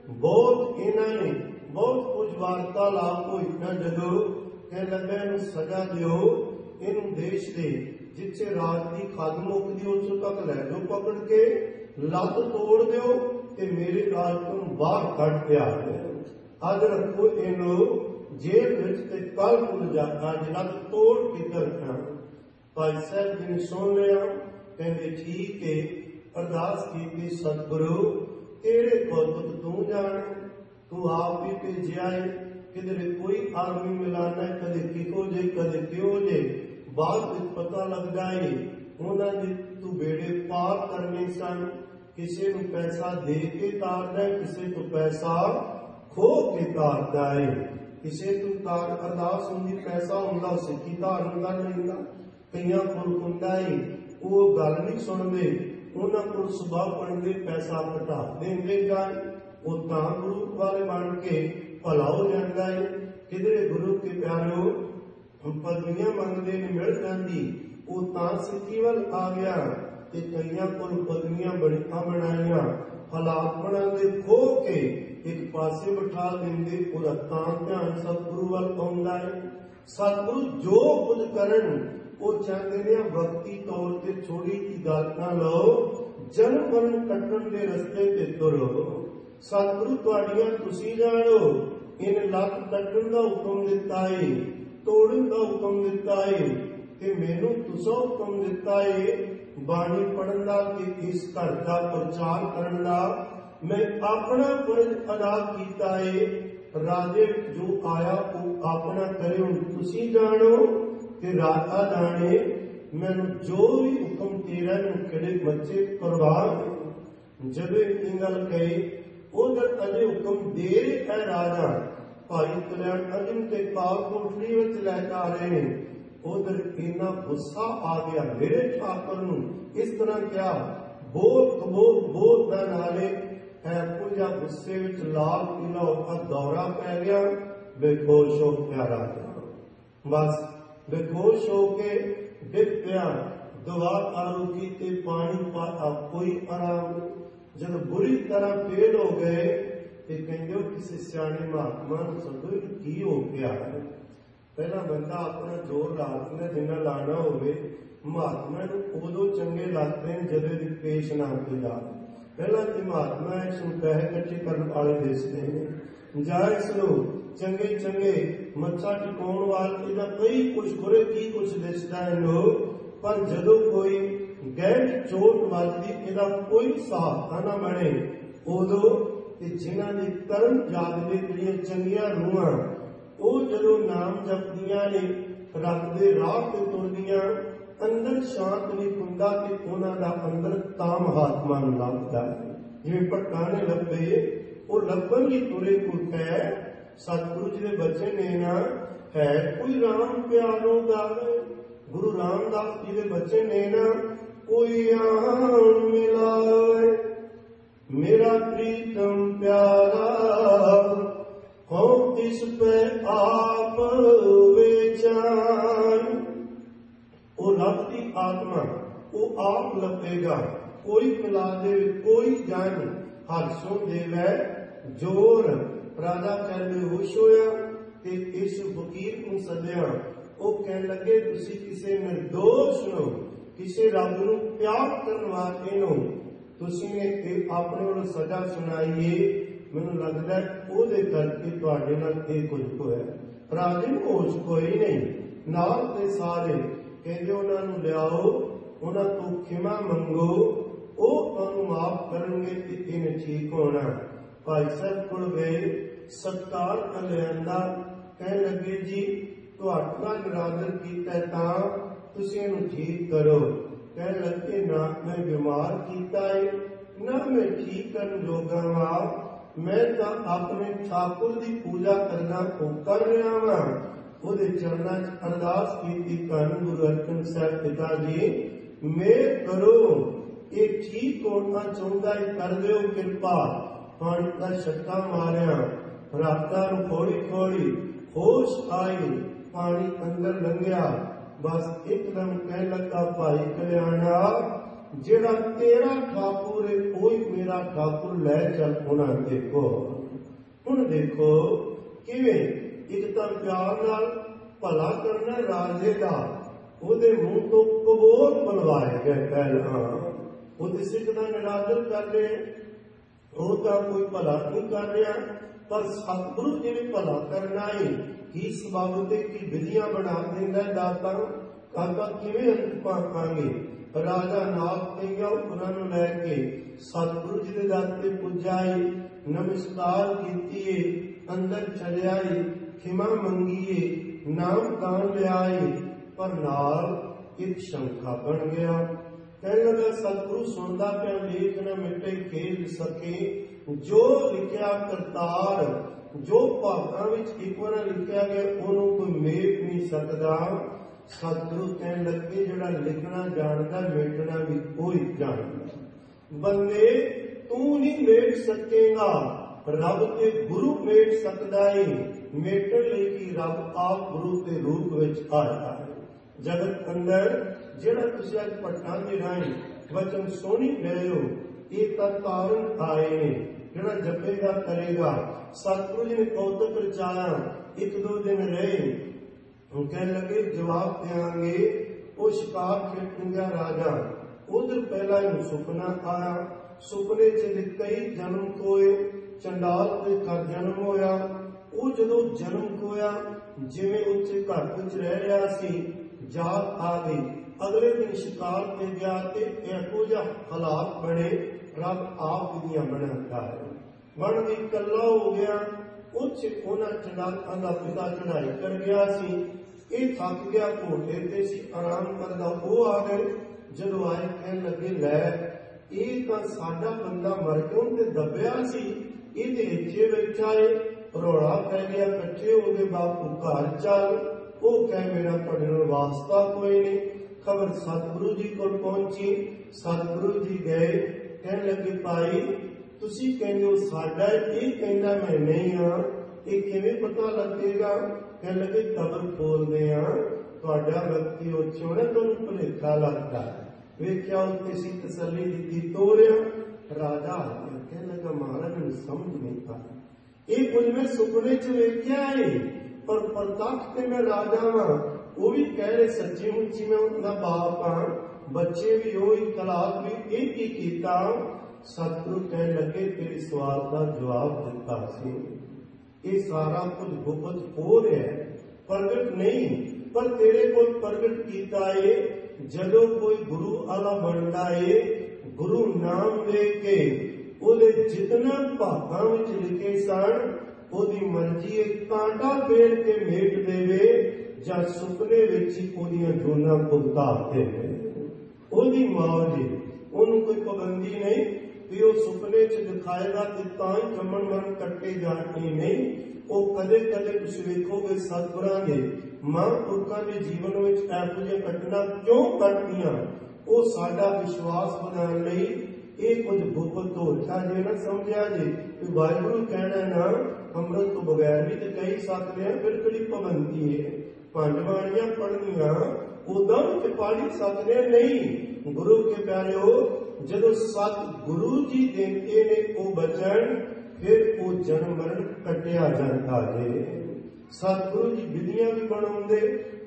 ਬਹੁਤ ਇਹਨਾਂ ਨੇ ਬਹੁਤ ਕੁਝ ਵਾਰਤਾਲਾਪ ਹੋਈ ਨਾ, ਜਦੋਂ ਕਹਿ ਲੱਗਾ ਇਹਨੂੰ ਸਜ਼ਾ ਦਿਓ, ਇਹਨੂੰ ਦੇਸ਼ ਦੇ ਜਿੱਥੇ ਰਾਜ ਦੀ ਖੱਦ ਮੁੱਕਦੀ ਉੱਥੋਂ ਤੱਕ ਲੈ ਜਾਓ, ਪਕੜ ਕੇ ਲੱਤ ਤੋੜ ਦਿਓ ਤੇ ਮੇਰੇ ਰਾਜ ਤੋਂ ਬਾਹਰ ਕੱਢ ਕੇ ਆ ਜਾਓ। ਅੱਜ ਰੱਖੋ ਇਹਨੂੰ ਜੇਲ੍ਹ ਵਿੱਚ ਤੇ ਕੱਲ ਭੁੱਲ ਜਾ, ਅੱਜ ਲੱਤ ਤੋੜ ਕੇ ਰੱਖਾਂ। ਭਾਈ ਸਾਹਿਬ ਜੀ ਨੇ ਸੁਣ ਲਿਆ, ਕਹਿੰਦੇ ਠੀਕ ਹੈ। ਅਰਦਾਸ ਕੀਤੀ, ਸਤਿਗੁਰੂ ਤੇਰੇ ਕੌਤਕ ਤੂੰ ਜਾਣ, ਤੂੰ ਆਪ ਵੀ ਭੇਜਿਆ ਹੈ। ਕਿਧਰੇ ਕੋਈ ਆਦਮੀ ਮਿਲਾਣਾ, ਕਦੇ ਕਿਹੋ ਜੇ ਕਦੇ ਕਿਉਂ ਜੇ, ਬਾਅਦ ਵਿੱਚ ਪਤਾ ਲੱਗਦਾ ਹੈ ਉਹਨਾਂ ਦੇ ਤੂੰ ਬੇੜੇ ਪਾਰ ਕਰਨੇ ਸਨ। ਕਿਸੇ ਨੂੰ ਪੈਸਾ ਦੇ ਕੇ ਤਾਰਦਾ, ਕਿਸੇ ਤੋਂ ਪੈਸਾ ਖੋ ਕੇ ਤਾਰਦਾ ਹੈ। ਕਿਸੇ ਤੋਂ ਤਾਰ ਅਰਦਾਸ ਹੁੰਦੀ, ਪੈਸਾ ਹੁੰਦਾ ਸਿੱਖੀ ਧਾਰਨ ਕਰ ਲੈਂਦਾ। ਕਈਆਂ ਕੋਲ ਹੁੰਦਾ ਹੈ, ਉਹ ਗੱਲ ਨਹੀਂ ਸੁਣਦੇ, ਉਹਨਾਂ ਕੋਲ ਸੁਭਾਅ ਬਣਦੇ ਪੈਸਾ ਘਟਾ ਦਿੰਦੇ ਜਾਏ, ਉਹ ਤਾਂ ਗੁਰੂ ਵਾਲੇ ਬਣ ਕੇ ਭਲਾ ਹੋ ਜਾਂਦਾ ਹੈ। ਕਿਧਰੇ ਗੁਰੂ ਕੇ ਪਿਆਰਿਓ ਪਦਵੀਆਂ ਮੰਗਦੇ ਨੇ, ਮਿਲ ਜਾਂਦੀ, ਉਹ ਤਾਂ ਸਿੱਖੀ ਵੱਲ ਆ ਗਿਆ। ਤੇ ਕਈਆਂ ਕੋਲ ਪਦਵੀਆਂ ਬੜੀਆਂ ਬਣਾਈਆਂ, ਹਾਲਾਤ ਬਣਾਉਂਦੇ, ਖੋ ਕੇ ਇੱਕ ਪਾਸੇ ਬਿਠਾ ਦਿੰਦੇ, ਉਹਦਾ ਤਾਂ ਧਿਆਨ ਸਤਿਗੁਰੂ ਵੱਲ ਆਉਂਦਾ ਹੈ। ਸਤਿਗੁਰੂ ਜੋ ਕੁਝ ਕਰਨ ਉਹ ਚਾਹੁੰਦੇ ਨੇ ਵਕਤੀ ਤੌਰ ਤੇ ਥੋੜੀ ਜਿਹੀ ਗੱਲ ਨਾ ਲਓ, ਜਨਮ ਮਰਨ ਕੱਟਣ ਦੇ ਰਸਤੇ ਤੇ ਤੁਰੋ। ਸਤਿਗੁਰੂ ਤੁਹਾਡੀਆਂ ਤੁਸੀਂ ਜਾਣੋ, ਇਹਨੇ ਲੱਤ ਕੱਟਣ ਦਾ ਹੁਕਮ ਦਿੱਤਾ ਏ, ਤੋੜਨ ਦਾ ਹੁਕਮ ਦਿੱਤਾ ਏ, ਤੇ ਮੈਨੂੰ ਤੁਸਾਂ ਹੁਕਮ ਦਿੱਤਾ ਏ ਬਾਣੀ ਪੜਨ ਦਾ ਤੇ ਇਸ ਘਰ ਦਾ ਪ੍ਰਚਾਰ ਕਰਨ ਦਾ। ਮੈਂ ਆਪਣਾ ਫਰਜ਼ ਅਦਾ ਕੀਤਾ ਏ। ਰਾਜੇ ਜੋ ਆਇਆ ਉਹ ਆਪਣਾ ਕਰੇ, ਹੁਣ ਤੁਸੀਂ ਜਾਣੋ ਤੇ ਰਾਜਾ ਜਾਣੇ। ਮੈਨੂੰ ਜੋ ਵੀ ਹੁਕਮ ਤੇਰਾ ਨੂੰ ਕਿਹੜੇ ਬੱਚੇ ਪਰਵਾਹ। ਜਦੋਂ ਇਹ ਗੱਲ ਕਹੀ, ਉਧਰ ਅਜੇ ਹੁਕਮ ਦੇ ਹੈ ਰਾਜਾ, ਭਾਈ ਕਲਿਆਣ ਅਰਜਨ ਤੇ ਪਾਲ ਕੋਠੜੀ ਵਿੱਚ ਲੈ ਕੇ ਆ ਰਹੇ ਨੇ। ਉਧਰ ਇੰਨਾ ਗੁੱਸਾ ਆ ਗਿਆ ਮੇਰੇ ਠਾਕੁਰ ਨੂੰ, ਇਸ ਤਰ੍ਹਾਂ ਕਿਹਾ, ਬੋਲ ਕਬੋਲ ਬੋਲ ਦਾ ਨਾਲੇ ਹੈ। ਕੁਝ ਗੁੱਸੇ ਵਿੱਚ ਲਾਲ ਪੀਲਾ ਹੋਕਾ ਦੌਰਾ ਪੈ ਗਿਆ, ਬੇਖੋਸ਼ ਹੋ ਗਿਆ ਰਾਜਾ। ਬਸ ਬੇਖੋਸ਼ ਹੋ ਕੇ ਡਿੱਗ ਪਿਆ। ਦਵਾ ਆਰੂ ਕੀਤੇ, ਪਾਣੀ ਪਾਤਾ, ਕੋਈ ਆਰਾਮ ਨਹੀਂ। ਜਦ ਬੁਰੀ ਤਰ੍ਹਾਂ ਫੇਲ ਹੋ ਗਏ ਤੇ ਕਹਿੰਦੇ ਕਿਸੇ ਸਿਆਣੇ ਮਹਾਤਮਾ ਨੂੰ ਸਦੋ ਕੀ ਹੋ ਗਿਆ। ਪਹਿਲਾਂ ਬੰਦਾ ਆਪਣਾ ਜ਼ੋਰ ਲਾ ਦਿੰਦਾ, ਜਿੰਨਾ ਲਾਣਾ ਹੋਵੇ। ਮਹਾਤਮਾ ਨੂੰ ਉਦੋਂ ਚੰਗੇ ਲੱਗਦੇ ਨੇ ਜਦੋਂ ਦੀ ਪੇਸ਼ ਨਾ ਕੋਈ ਜਾ। ਪਹਿਲਾਂ ਤੇ ਮਹਾਤਮਾ ਇਸ ਨੂੰ ਪੈਸੇ ਇਕੱਠੇ ਕਰਨ ਵਾਲੇ ਦਿਸਦੇ ਨੇ, ਜਾਂ ਇਸ ਨੂੰ ਚੰਗੇ ਚੰਗੇ ਮੱਥਾ ਟਿਕਾਉਣ ਵਾਲੇ, ਜਾਂ ਕਈ ਕੁਛ ਬੁਰੇ ਕੀ ਕੁਛ ਦਿਸਦਾ ਹੈ ਲੋਕ। ਪਰ ਜਦੋਂ ਕੋਈ ਗਹਿਰੀ ਚੋਟ ਵੱਜਦੀ, ਇਹਦਾ ਕੋਈ ਸਹਾਰਾ ਨਾ ਬਣੇ, ਉਦੋਂ ਤੇ ਜਿਨ੍ਹਾਂ ਦੀ ਕਰਮ ਜਾਗਦੇ, ਜਿਹੜੀਆਂ ਚੰਗੀਆਂ ਰੂਹਾਂ, ਉਹ ਜਦੋਂ ਨਾਮ ਜਪਦੀਆਂ ਨੇ, ਰੱਬ ਦੇ ਰਾਹ ਤੇ ਤੁਰਦੀਆਂ, ਅੰਦਰ ਸ਼ਾਂਤ ਨਹੀਂ ਹੁੰਦਾ ਤੇ ਉਹਨਾਂ ਦਾ ਅੰਦਰ ਤਾਮ ਆਤਮਾ ਨੂੰ ਲੱਭਦਾ ਹੈ। ਜਿਵੇਂ ਭਟਕਾਣੇ ਲੱਭੇ, ਉਹ ਲੱਭਣ ਦੀ ਤੁਰੇ ਕੁੱਟੈ। ਸਤਿਗੁਰੂ ਜੀ ਦੇ ਬੱਚੇ ਨੇ ਨਾ, ਹੈ ਕੋਈ ਰਾਮ ਪਿਆਰੋ ਗਾਵੇ। ਗੁਰੂ ਰਾਮਦਾਸ ਜੀ ਦੇ ਬੱਚੇ ਨੇ ਨਾ, ਕੋਈ ਆਣ ਮਿਲਾਵੇ। ਮੇਰਾ ਪ੍ਰੀਤਮ ਪਿਆਰਾ ਹੋ ਤਿਸ ਪੈ ਆਪ ਵੇਚਾਨ। ਉਹ ਲੱਭਦੀ ਆਤਮਾ, ਉਹ ਆਪ ਲੱਭੇਗਾ। ਕੋਈ ਮਿਲਾ ਦੇ, ਕੋਈ ਜਾਣ, ਹਰ ਸੋ ਦੇਵੈ ਜੋਰ। ਰਾਜਾ ਕਹਿੰਦੇ ਹੋਸ਼ ਹੋਇਆ ਤੇ ਇਸ ਫਕੀਰ ਨੂੰ ਸੱਦਿਆ। ਉਹ ਕਹਿਣ ਲੱਗੇ ਤੁਸੀਂ ਕਿਸੇ ਨਿਰਦੋਸ਼ ਨੂੰ, ਕਿਸੇ ਰੱਬ ਨੂੰ ਪਿਆਰ ਕਰਨ ਵਾਲੇ ਨੂੰ ਤੁਸੀਂ ਨੇ ਆਪਣੇ ਵੱਲੋਂ ਸਜ਼ਾ ਸੁਣਾਈਏ। ਮੈਨੂੰ ਲੱਗਦਾ ਉਹਦੇ ਕਰਕੇ ਤੁਹਾਡੇ ਨਾਲ ਇਹ ਕੁਝ ਹੋਇਆ। ਰਾਜੇ ਨੂੰ ਹੋਸ਼ ਕੋਈ ਨਹੀਂ। ਨਾਲ ਦੇ ਸਾਰੇ ਕਹਿੰਦੇ ਉਹਨਾਂ ਨੂੰ ਲਿਆਓ, ਉਹਨਾਂ ਤੋਂ ਖਿਮਾ ਮੰਗੋ, ਉਹ ਤੁਹਾਨੂੰ ਮਾਫ ਕਰਨਗੇ ਤੇ ਇਹਨੇ ਠੀਕ ਹੋਣਾ। ਭਾਈ ਸਾਹਿਬ ਕੋਲ ਗਏ, ਸਤਕਾਰ ਕਰ ਲਿਆਂਦਾ। ਕਹਿਣ ਲੱਗੇ ਜੀ ਤੁਹਾਡੇ ਨਾਲ ਨਿਰਾਦਰ ਕੀਤਾ ਤਾਂ ਤੁਸੀਂ ਇਹਨੂੰ ਠੀਕ ਕਰੋ। ਕਹਿਣ ਲੱਗੇ ਨਾ ਮੈਂ ਬਿਮਾਰ ਕੀਤਾ ਏ, ਨਾ ਮੈਂ ਠੀਕ ਕਰਨ ਜੋਗਾ ਵਾ, ਮੈਂ ਤਾਂ ਆਪਣੇ ਠਾਕੁਰ ਦੀ ਪੂਜਾ ਕਰਨਾ ਉਹ ਕਰ ਰਿਹਾ ਵਾਂ। ਉਹਦੇ ਚਰਨਾਂ 'ਚ ਅਰਦਾਸ ਕੀਤੀ, ਧੰਨ ਗੁਰੂ ਅਰਜਨ ਸਾਹਿਬ ਪਿਤਾ ਜੀ ਮੇਰ ਕਰੋ, ਇਹ ਠੀਕ ਹੋਣਾ ਚਾਹੁੰਦਾ ਹੈ, ਕਰ ਦਿਓ ਕਿਰਪਾ। ਪਾਣੀ ਦਾ ਛੱਟਾ ਮਾਰਿਆ, ਰਾਤਾਂ ਨੂੰ ਥੋੜੀ ਥੋੜੀ ਹੋਸ਼ ਆਈ, ਪਾਣੀ ਅੰਦਰ ਲੰਘਿਆ। ਬਸ ਇੱਕਦਮ ਕਹਿਣ ਲੱਗਾ, ਭਾਈ ਕਲਿਆਣਾ ਜਿਹੜਾ ਤੇਰਾ ਠਾਕੁਰ ਹੈ ਉਹੀ ਮੇਰਾ ਠਾਕੁਰ, ਲੈ ਚੱਲ ਉਹਨਾਂ ਦੇਖੋ। ਹੁਣ ਦੇਖੋ ਕਿਵੇਂ ਇੱਕ ਤਾਂ ਪਿਆਰ ਨਾਲ ਭਲਾ ਕਰਨਾ ਰਾਜੇ ਦਾ, ਉਹਦੇ ਮੂੰਹ ਤੋਂ ਕਬੂਲ ਬੁਲਵਾਇਆ ਗਿਆ ਪਹਿਲਾਂ। ਉਹਦੇ ਸਿੱਖ ਦਾ ਨਿਰਾਦਰ ਕਰ ਰਹੇ, ਉਹ ਤਾਂ ਕੋਈ ਭਲਾ ਨਹੀਂ ਕਰ ਰਿਹਾ, ਪਰ ਸਤਿਗੁਰੂ ਜਿਹੜੇ ਭਲਾ ਕਰਨਾ ਹੈ ਕੀ ਸਬਬ ਤੇ ਕੀ ਵਿਧੀਆਂ ਬਣਾ ਦਿੰਦਾ ਦਾਤਾ। ਕਾਕਾ ਕਿਵੇਂ ਅੰਤ ਪਾਵਾਂਗੇ। ਰਾਜਾ ਨਾਗ ਤੇ ਗਿਆ, ਉਹਨਾਂ ਨੂੰ ਲੈ ਕੇ ਸਤਿਗੁਰੂ ਜੀ ਦੇ ਦਰ ਤੇ ਪੁੱਜਾਈ, ਨਮਸਕਾਰ ਕੀਤੀਏ, ਅੰਦਰ ਚਲਿਆਈ, ਖਿਮਾ ਮੰਗੀਏ, ਨਾਮ ਦਾਨ ਲਿਆਏ, ਪਰ ਨਾਲ ਇੱਕ ਸ਼ੰਕਾ ਬਣ ਗਿਆ। ਕਹਿਣ ਲੱਗਾ ਸਤਿਗੁਰੂ ਸੁਣਦਾ ਪਿਆ, ਲੇਖ ਨਾ ਮਿਟੇ ਖੇਲ ਸਕੇ, ਜੋ ਲਿਖਿਆ ਕਰਤਾਰ, ਜੋ ਭਾਗਾਂ ਵਿੱਚ ਇੱਕ ਵਾਰ ਲਿਖਿਆ ਗਿਆ ਉਹਨੂੰ ਕੋਈ ਮੇਟ ਨਹੀਂ ਸਕਦਾ। ਸਤਿਗੁਰੂ ਕਹਿਣ ਲੱਗੇ ਜਿਹੜਾ ਲਿਖਣਾ ਜਾਣਦਾ ਮੇਟਣਾ ਵੀ ਕੋਈ ਜਾਣਦਾ। ਬੰਦੇ ਤੂੰ ਨਹੀਂ ਮੇਟ ਸਕੇਗਾ, ਰੱਬ ਤੇ ਗੁਰੂ ਮੇਟ ਸਕਦਾ ਏ। ਮੇਟਣ ਲਈ ਕਿ ਰੱਬ ਆਪ ਗੁਰੂ ਦੇ ਰੂਪ ਵਿੱਚ ਆਇਆ ਹੈ। ਜਗਤ ਅੰਦਰ ਜਿਹੜਾ ਤੁਸੀਂ ਅੱਜ ਭੱਟਾਂ ਦੇ ਰਾਹੀਂ ਵਚਨ ਸੁਣੀ ਰਹੇ ਹੋ, ਇਹ ਤਾਂ ਕਾਰਨ ਆਏ ਨੇ। ਜਿਹੜਾ ਜਪੇਗਾ ਕਰੇਗਾ। ਸਤਿਗੁਰੂ ਜੀ ਨੇ ਕੌਤਕ ਰਚਾਇਆ, ਇੱਕ ਦੋ ਦਿਨ ਰਹੇ, ਹੁਣ ਕਹਿਣ ਲੱਗੇ ਜਵਾਬ ਦਿਆਂਗੇ। ਉਹ ਸ਼ਿਕਾਰ ਖੇਡਣ ਗਿਆ ਰਾਜਾ, ਉਧਰ ਪਹਿਲਾਂ ਇਹਨੂੰ ਸੁਪਨਾ ਆਇਆ, ਸੁਪਨੇ ਚ ਕਈ ਜਨਮ ਕੋਏ, ਚੰਡਾਲ ਦੇ ਘਰ ਜਨਮ ਹੋਇਆ। ਉਹ ਜਦੋਂ ਜਨਮ ਹੋਇਆ, ਜਿਵੇਂ ਉੱਥੇ ਘਰ ਵਿੱਚ ਰਹਿ ਰਿਹਾ ਸੀ, ਜਾਤ ਆ ਗਈ। ਅਗਲੇ ਦਿਨ ਸ਼ਿਕਾਰ ਤੇ ਗਿਆ ਤੇ ਇਹੋ ਜਿਹਾ ਹਾਲਾਤ ਬਣੇ, ਰੱਬ ਆਪ ਦੀਆਂ ਬਣਾਉਂਦਾ ਹੈ। ਬਣ ਕੇ ਇਕੱਲਾ ਹੋ ਗਿਆ। ਉੱਥੇ ਉਹਨਾਂ ਚੰਡਾਲਾਂ ਦਾ ਪਿਤਾ ਚੜਾਈ ਕਰ ਗਿਆ ਸੀ, ਇਹ ਥੱਕ ਗਿਆ, ਘੋੜੇ ਤੇ ਸੀ, ਆਰਾਮ ਕਰਦਾ। ਉਹ ਆ ਗਏ, ਜਦੋਂ ਆਏ ਕਹਿਣ ਲੱਗੇ ਲੈ ਇਹ ਤਾਂ ਸਾਡਾ ਬੰਦਾ ਮਰ ਕਿਉਂ ਤੇ ਦੱਬਿਆ ਸੀ, ਇਹਦੇ ਇੱਥੇ ਬੈਠਾ ਏ। ਰੌਲਾ ਪੈ ਗਿਆ, ਇਕੱਠੇ ਹੋ ਗਏ, ਬਾਪੂ ਘਰ ਚੱਲ। ਉਹ ਕਹਿ ਮੇਰਾ ਤੁਹਾਡੇ ਨਾਲ ਵਾਸਤਾ ਕੋਈ ਨਹੀਂ। ਖਬਰ ਸਤਿਗੁਰੂ ਜੀ ਕੋਲ ਪਹੁੰਚੀ, ਸਤਿਗੁਰੂ ਜੀ ਗਏ, ਕਹਿਣ ਲੱਗੇ ਭਾਈ ਤੁਸੀਂ ਕਹਿੰਦੇ ਹੋ ਸਾਡਾ, ਇਹ ਕਹਿੰਦਾ ਮੈਂ ਨਹੀਂ ਹਾਂ, ਇਹ ਕਿਵੇਂ ਪਤਾ ਲੱਗੇਗਾ। ਕਹਿਣ ਲੱਗੇ ਕਬਰ ਖੋਲਦੇ ਆ, ਤੁਹਾਡਾ ਵਿਅਕਤੀ ਉੱਚੋਂ ਨਾ ਤੁਹਾਨੂੰ ਭੁਲੇਖਾ ਲੱਗਦਾ। ਵੇਖਿਆ ਉੱਤੇ ਸੀ, ਤਸੱਲੀ ਦਿੱਤੀ, ਤੋਰਿਆ। ਰਾਜਾ ਕਹਿਣ ਲੱਗਾ ਮਹਾਰਾਜ ਨੂੰ ਸਮਝ ਨਹੀਂ ਆਈ, ਇਹ ਕੁਝ ਮੈਂ ਸੁਪਨੇ ਚ ਵੇਖਿਆ ਏ, ਪਰ ਪ੍ਰਤੱਖ ਤੇ ਮੈਂ ਰਾਜਾ ਵਾਂ। ਉਹ ਵੀ ਕਹਿ ਰਹੇ ਸੱਚੀ ਮੁੱਚੀ ਮੈਂ ਉਹਦਾ ਬਾਪ ਹਾਂ, ਬੱਚੇ ਵੀ ਉਹੀ, ਤਲਾਕ ਵੀ ਇਹ ਕੀ ਕੀਤਾ। ਸਤਿਗੁਰੂ ਕਹਿਣ ਲੱਗੇ ਤੇਰੇ ਸਵਾਲ ਦਾ ਜਵਾਬ ਦਿੱਤਾ ਸੀ। ਇਹ ਸਾਰਾ ਕੁਝ ਗੁਪਤ ਹੋ ਰਿਹਾ, ਪ੍ਰਗਟ ਨਹੀਂ, ਪਰ ਤੇਰੇ ਕੋਲ ਪ੍ਰਗਟ ਕੀਤਾ ਏ। ਜਦੋਂ ਕੋਈ ਗੁਰੂ ਆਲਾ ਬਣਦਾ ਏ, ਗੁਰੂ ਨਾਮ ਲੈ ਕੇ ਉਹਦੇ ਜਿਤਨਾ ਭਾਗਾਂ ਵਿੱਚ ਲਿਖੇ ਸਨ, ਉਹਦੀ ਮਰਜ਼ੀ ਇੱਕ ਕਾਂਟਾ ਫੇਰ ਕੇ ਮੇਟ ਦੇਵੇ ਜਾਂ ਸੁਪਨੇ ਵਿੱਚ ਹੀ ਉਹਦੀਆਂ ਜੋਨਾਂ ਭੁਗਤਾ ਦੇਵੇ। ਉਹਦੀ ਮੌਜ, ਉਹਨੂੰ ਕੋਈ ਪਾਬੰਦੀ ਨਹੀਂ ਵੀ ਉਹ ਸੁਪਨੇ ਚ ਦਿਖਾਏਗਾ ਤੇ ਤਾਂ ਹੀ ਜੰਮਣ ਮਰਨ ਕੱਟੇ ਜਾਣੇ ਨਹੀਂ। ਉਹ ਕਦੇ ਕਦੇ ਤੁਸੀਂ ਵੇਖੋਗੇ ਸਤਿਗੁਰਾਂ ਦੇ ਮਹਾਂਪੁਰਖਾਂ ਦੇ ਜੀਵਨ ਵਿੱਚ ਇਹੋ ਜਿਹੀਆਂ ਘਟਨਾ ਕਿਉਂ ਘਟਦੀਆਂ, ਉਹ ਸਾਡਾ ਵਿਸ਼ਵਾਸ ਬਣਾਉਣ ਲਈ। ਇਹ ਕੁਝ ਗੁਪਤ ਹੋਇਆ ਜੇ ਨਾ ਸਮਝਿਆ ਜੇ ਵਾਹਿਗੁਰੂ ਕਹਿਣਾ ਨਾ ਅੰਮ੍ਰਿਤ ਤੋਂ ਬਗੈਰ ਵੀ ਤੇ ਕਹਿ ਸਕਦੇ ਆ, ਫਿਰ ਕਿਹੜੀ ਪਾਬੰਦੀ ਹੈ। ਪੰਜ ਬਾਣੀਆਂ ਪੜ੍ਹਨੀਆਂ ਉਦਾਂ ਤੇ ਪੜ੍ਹ ਸਕਦੇ ਨਹੀਂ। ਗੁਰੂ ਕੇ ਪਿਆਰਿਓ, ਜਦੋਂ ਸਤਿਗੁਰੂ ਜੀ ਦਿੰਦੇ ਨੇ ਉਹ ਬਚਨ, ਫਿਰ ਉਹ ਜਨਮ ਮਰਨ ਕੱਟਿਆ ਜਾਂਦਾ ਜੇ। ਸਤਿਗੁਰੂ ਜੀ ਵਿਧੀਆਂ ਵੀ ਬਣਾਉਂਦੇ,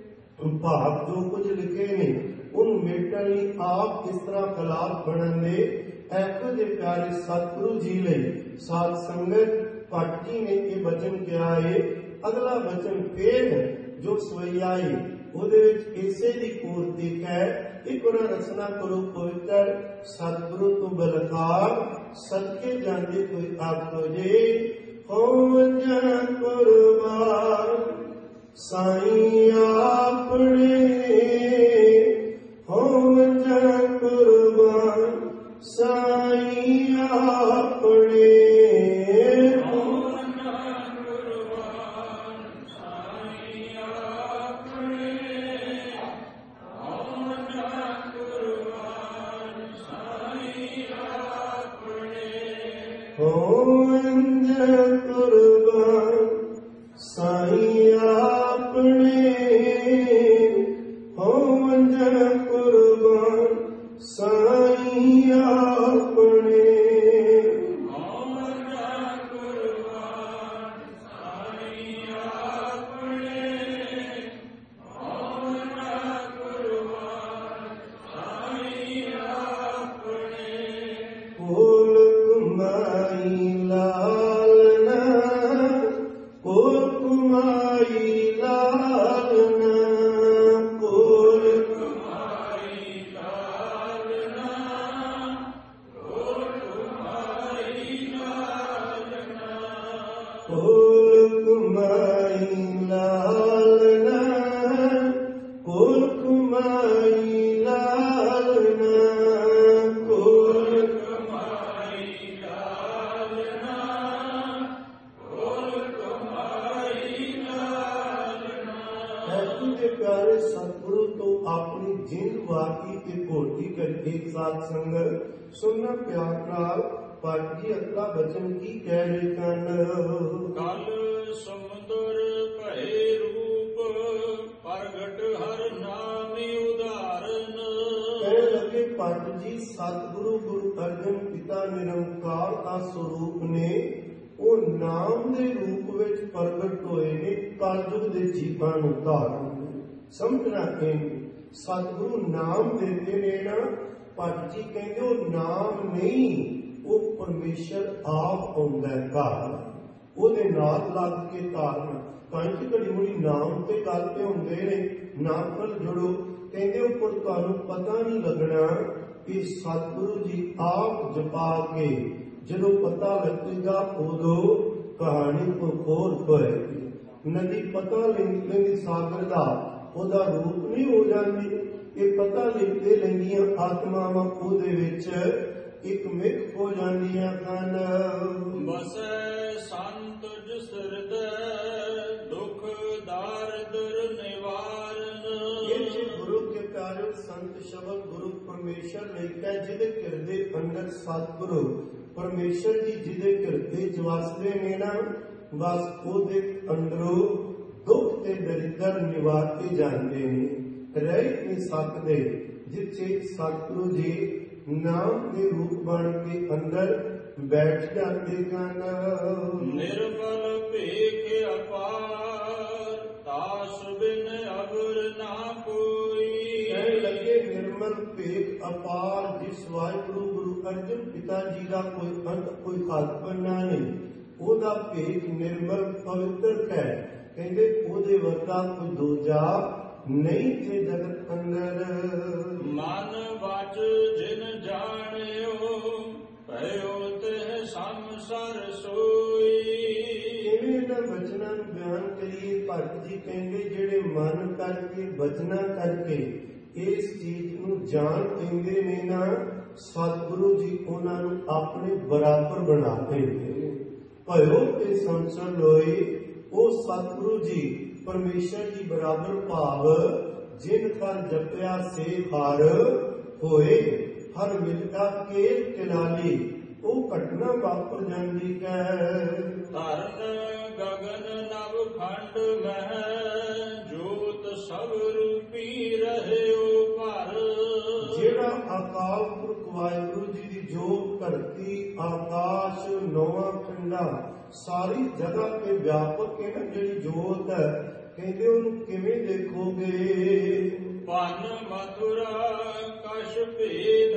ਭਾਵ ਜੋ ਕੁਝ ਲਿਖੇ ਨੇ ਉਹਨੂੰ ਮੇਟਣ ਲਈ ਆਪ ਇਸ ਤਰ੍ਹਾਂ ਕਲਾਪ ਬਣਨ ਦੇ। ਇਹੋ ਜਿਹੇ ਪਿਆਰੇ ਸਤਿਗੁਰੂ ਜੀ ਲਈ ਸਾਧ ਸੰਗਤ ਪਾਠੀ ਨੇ ਇਹ ਬਚਨ ਕਿਹਾ ਹੈ। ਅਗਲਾ ਬਚਨ ਫੇਰ ਜੋ ਸਵਈਆਈ, ਉਹਦੇ ਵਿੱਚ ਇਸੇ ਦੀ ਪੂਰਤੀ ਹੈ। ਇੱਕ ਉਹਨਾਂ ਰਚਨਾ ਕਰੋ ਪਵਿੱਤਰ, ਸਤਿਗੁਰੂ ਤੋਂ ਬਲਕਾਰ, ਸਦਕੇ ਜਾਂਦੇ ਕੋਈ ਆਖੋ ਜੇ। ਹੋ ਜਨ ਕੁਰਬਾਨ ਸਾਈਂ ਸਾਈ ਆਪਣੇ ਹੋਵਨ ਕੁਰਬਾਨ ਸਾਈ ਆਪਣੇ सतगुरु तो अपनी जिंद वाकी ते भोटी करके साथ संगत सुनना प्यार नाल पाठी अगला वचन की कह रहे कन कल समुद्र भय रूप प्रगट हर नामी उदाहरण कह लगे पाठ जी सतगुरु गुरु अर्जन पिता निरंकार का स्वरूप ने ਉਹ ਨਾਮ ਦੇ ਰੂਪ ਵਿੱਚ ਪ੍ਰਗਟ ਹੋਏ ਨੇ ਕਲਯੁਗ ਦੇ ਜੀਵਾਂ ਨੂੰ ਧਾਰਨ ਸਮਝਣਾ ਕਿ ਸਤਿਗੁਰੂ ਨਾਮ ਦਿੰਦੇ ਨੇ ਨਾ ਭਗਤ ਜੀ ਕਹਿੰਦੇ ਉਹ ਨਾਮ ਨਹੀਂ ਉਹ ਪਰਮੇਸ਼ਰ ਆਪ ਆਉਂਦਾ ਘਰ ਉਹਦੇ ਨਾਲ ਲੱਗ ਕੇ ਧਾਰਨ ਕੰਚ ਘੜੀ ਮੁੜੀ ਨਾਮ ਤੇ ਗੱਲ ਤੇ ਹੁੰਦੇ ਨੇ ਨਾਮ ਨਾਲ ਜੁੜੋ ਕਹਿੰਦੇ ਉੱਪਰ ਤੁਹਾਨੂੰ ਪਤਾ ਨਹੀਂ ਲੱਗਣਾ ਕਿ ਸਤਿਗੁਰੂ ਜੀ ਆਪ ਜਪਾ ਕੇ ਜਦੋਂ ਪਤਾ ਲੱਗੇਗਾ ਉਦੋਂ ਕਹਾਣੀ ਕੋ ਖੋਰ ਹੋਏਗੀ ਨਦੀ ਪਤਾ ਲੈਂਦੀ ਸਾਗਰ ਦਾ ਉਹਦਾ ਰੂਪ ਨਹੀਂ ਹੋ ਜਾਂਦੀ ਇਹ ਪਤਾ ਲੈਂਦੇ ਲੈਂਦੀਆਂ ਆਤਮਾਵਾਂ ਉਹਦੇ ਵਿੱਚ ਇੱਕ ਮਿਕ ਹੋ ਜਾਂਦੀਆਂ ਹਨ ਬਸੈ ਸੰਤ ਜਿਸ ਹਿਰਦੈ ਦੁਖ ਦਾਰਦਰ ਨਿਵਾਰਨ ਇਹ ਗੁਰੂ ਕੇ ਪਿਆਰੇ ਸੰਤ ਸ਼ਬਦ ਗੁਰੂ ਪਰਮੇਸ਼ਰ ਲਿਖਦਾ ਜਿਹਦੇ ਹਿਰਦੇ ਅੰਦਰ ਸਤਿਗੁਰੂ ਪਰਮੇਸ਼ਰ ਜੀ ਜਿਹਦੇ ਹਿਰਦੇ ਜਵਾਸਦੇ ਨੇ ਨਾ ਬਸ ਉਹਦੇ ਅੰਦਰੋਂ ਦੁੱਖ ਤੇ ਦਰਿਦਰ ਨਿਵਾਰਤੇ ਜਾਂਦੇ ਨੇ ਰਹਿ ਨਹੀਂ ਸਕਦੇ ਜਿੱਥੇ ਸਤਿਗੁਰੂ ਜੀ ਨਾਮ ਦੇ ਰੂਪ ਬਣ ਕੇ ਅੰਦਰ ਬੈਠ ਜਾਂਦੇ ਹਨ ਨਿਰਮਲ ਭੇਖ ਅਪਾਰ ਤਾਸ ਬਿਨ ਅਵਰ ਨਾ ਕੋਈ ਕਹਿ ਲੱਗੇ ਨਿਰਮਲ ਭੇਖ ਅਪਾਰ ਜਿਸ ਵਾਹਿਗੁਰੂ ਗੁਰੂ ਅਰਜਨ ਪਿਤਾ ਜੀ ਦਾ ਕੋਈ ਅੰਤ ਕੋਈ ਖਾਤਮਾ ਨਹੀਂ ਉਹਦਾ ਭੇਖ ਨਿਰਮਲ ਪਵਿੱਤਰ ਹੈ ਕਹਿੰਦੇ ਉਹਦੇ ਵਰਗਾ ਕੋਈ ਦੂਜਾ ਨਹੀਂ ਤੇ ਜਗਤ ਅੰਦਰ ਮਨ ਵਚ ਜਿਨ ਜਾਣਿਓ ਭਇਓ ਤੇ ਸੰਸਾਰ ਸੋਈ ਇਹਨਾਂ ਵਚਨਾਂ ਨੂੰ ਬਿਆਨ ਕਰੀਏ ਭਗਤ ਜੀ ਕਹਿੰਦੇ ਜਿਹੜੇ ਮਨ ਕਰਕੇ ਵਚਨਾਂ ਕਰਕੇ ਇਸ ਚੀਜ਼ ਨੂੰ ਜਾਣ ਕਹਿੰਦੇ ਨੇ ਨਾ ਸਤਿਗੁਰੂ ਜੀ ਉਹਨਾਂ ਨੂੰ ਆਪਣੇ ਬਰਾਬਰ ਬਣਾ ਦਿੰਦੇ ਭਇਓ ਤੇ ਸੰਸਾਰ ਲੋਈ ਉਹ ਸਤਿਗੁਰੂ ਜੀ ਪਰਮੇਸ਼ਰ ਜੀ ਬਰਾਬਰ ਭਾਵ ਜਿਨ ਕਰ ਜਪਿਆ ਸੇ ਹਰ ਹੋਏ ਹਰ ਮਿਲਦਾ ਕੇਲ ਕਿਲਾਲੀ ਉਹ ਘਟਨਾ ਵਾਪਰ ਜਾਂਦੀ ਹੈ ਧਰਨ ਗਗਨ ਨਵ ਖੰਡ ਮਹਿ ਜੋਤ ਸਭ ਰੂਪੀ ਰਹਿਓ ਭਰ ਜਿਹੜਾ ਅਕਾਲ ਪੁਰਖ ਵਾਹਿਗੁਰੂ ਜੀ ਦੀ ਜੋਤ ਧਰਤੀ ਆਕਾਸ਼ ਨੌਵਾਂ ਖੰਡਾ ਸਾਰੀ ਜਗ੍ਹਾ ਤੇ ਵਿਆਪਕ ਹੈ ਨਾ ਜਿਹੜੀ ਜੋਤ ਹੈ ਕਹਿੰਦੇ ਉਹਨੂੰ ਕਿਵੇਂ ਦੇਖੋਗੇ ਭਨ ਮਥੁਰਾ ਕਛ ਭੇਦ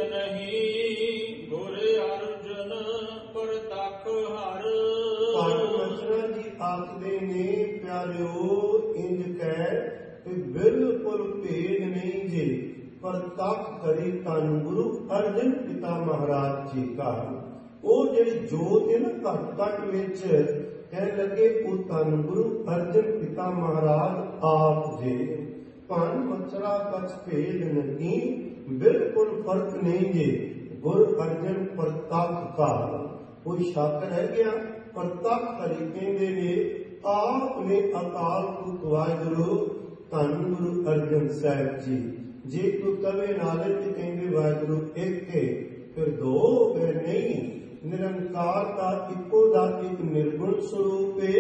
ਨਹੀਂ ਗੁਰ ਅਰਜਨ ਪ੍ਰਤਖ ਹਰ ਭਨ ਮਥੁਰਾ ਜੀ ਆਖਦੇ ਨੇ ਪਿਆਰਿਓ ਇੰਜ ਕਹਿ ਕਿ ਬਿਲਕੁਲ ਭੇਦ ਨਹੀਂ ਜੀ ਪ੍ਰਤਖ ਕਰੀ ਧੰਨ ਗੁਰੂ ਅਰਜਨ ਪਿਤਾ ਮਹਾਰਾਜ ਜੀ ਦਾ ਉਹ ਜਿਹੜੀ ਜੋਤ ਹੈ ਨਾ ਘਟ ਘਟ ਵਿੱਚ ਕਹਿ ਲੱਗੇ ਉਹ ਧੰਨ ਗੁਰੂ ਅਰਜਨ ਪਿਤਾ ਮਹਾਰਾਜ ਆਪ ਜੀ ਭਨ ਮਥੁਰਾ ਕਛ ਭੇਦ ਨਹੀਂ ਬਿਲਕੁਲ ਫਰਕ ਨਹੀਂ ਜੀ ਗੁਰ ਅਰਜਨ ਪ੍ਰਤਖ ਦਾ ਕੋਈ ਸ਼ੱਕ ਰਹਿ ਗਿਆ ਪ੍ਰਤਖ ਕਰੀ ਕਹਿੰਦੇ ਨੇ ਆਪ ਨੇ ਅਕਾਲ ਪੁਰਖ ਵਾਹਿਗੁਰੂ ਧੰਨ ਗੁਰੂ ਅਰਜਨ ਸਾਹਿਬ ਜੀ ਜੇ ਤੂੰ ਕਵੇ ਨਾਲੇ ਤੇ ਕਹਿੰਦੇ ਵਾਹਿਗੁਰੂ ਇੱਕ ਹੈ ਫਿਰ ਦੋ ਫਿਰ ਨਹੀਂ ਨਿਰੰਕਾਰ ਦਾ ਇੱਕੋ ਦਾ ਇੱਕ ਨਿਰਗੁਣ ਸਰੂਪ ਹੈ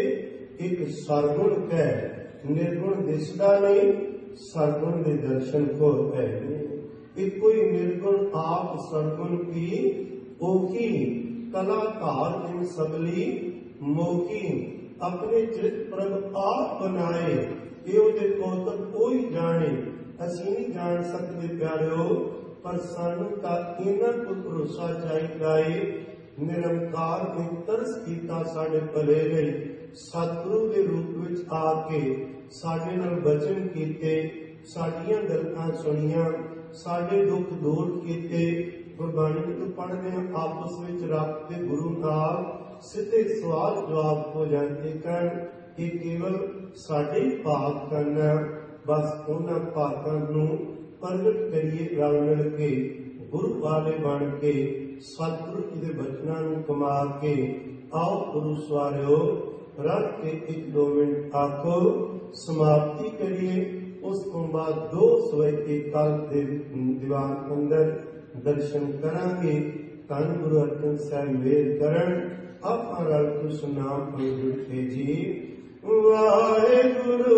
ਇੱਕ ਸਰਗੁਣ ਕਹਿ, ਨਿਰਗੁਣ ਦਿਸਦਾ ਨਹੀਂ, ਸਰਗੁਣ ਦੇ ਦਰਸ਼ਨ ਕੋ ਹੈ ਨਹੀਂ। ਇੱਕੋ ਹੀ ਨਿਰਗੁਣ ਆਪ ਸਰਗੁਣ ਕੀ ਓਕੀ, ਕਲਾਕਾਰ ਇਨ ਸਬਲੀ ਮੋਕੀ। ਆਪਣੇ ਚਿਤ ਪ੍ਰਭ ਆਪ ਬਣਾਏ, ਇਹ ਉਹਦੇ ਕੌਤਕ ਕੋਈ ਜਾਣੇ। ਅਸੀਂ ਨਹੀਂ ਜਾਣ ਸਕਦੇ ਪਿਆਰਿਓ, ਪਰ ਸਾਨੂੰ ਤਾਂ ਇਹਨਾਂ ਤੋਂ ਭਰੋਸਾ ਚਾਹੀਦਾ ਏ। ਨਿਰੰਕਾਰ ਨੇ ਤਰਸ ਕੀਤਾ ਸਾਡੇ ਭਲੇ ਲਈ, ਸਤਿਗੁਰੂ ਦੇ ਰੂਪ ਵਿੱਚ ਆ ਕੇ ਸਾਡੇ ਨਾਲ ਬਚਨ ਕੀਤੇ, ਸਾਡੀਆਂ ਗੱਲਾਂ ਸੁਣੀਆਂ, ਸਾਡੇ ਦੁੱਖ ਦੂਰ ਕੀਤੇ। ਗੁਰਬਾਣੀ ਤੋਂ ਪੜ੍ਹਦੇ ਹਾਂ, ਆਪਸ ਵਿੱਚ ਰੱਬ ਤੇ ਗੁਰੂ ਨਾਲ ਸਿੱਧੇ ਸਵਾਲ ਜਵਾਬ ਹੋ ਜਾਂਦੇ ਹਨ। ਇਹ ਕੇਵਲ ਸਾਡੇ ਪਾਪ ਕਰਨਾ, ਬਸ ਉਹਨਾਂ ਪਾਪਾਂ ਨੂੰ ਪ੍ਰਗਟ ਕਰੀਏ ਰਲ ਮਿਲ ਕੇ, ਗੁਰੂ ਵਾਲੇ ਬਣ ਕੇ, ਸਤਿਗੁਰੂ ਜੀ ਦੇ ਬਚਨਾਂ ਨੂੰ ਕਮਾ ਕੇ। ਆਓ ਗੁਰੂ ਸਵਾਰਿਓ ਰਲ ਕੇ 1-2 ਮਿੰਟ ਆਖੋ, ਸਮਾਪਤੀ ਕਰੀਏ। ਉਸ ਤੋਂ ਬਾਅਦ 2 ਸਵੈਤੇ ਕੱਲ ਦੇ ਦੀਵਾਨ ਅੰਦਰ ਦਰਸ਼ਨ ਕਰਾਂਗੇ। ਧੰਨ ਗੁਰੂ ਅਰਜਨ ਸਾਹਿਬ ਮੇਰ ਕਰਨ। ਆਪਾਂ ਰਲ ਕੇ ਸੁਨਾਮ ਪੜ੍ਹਦੇ ਜੀ। ਵਾਹਿਗੁਰੂ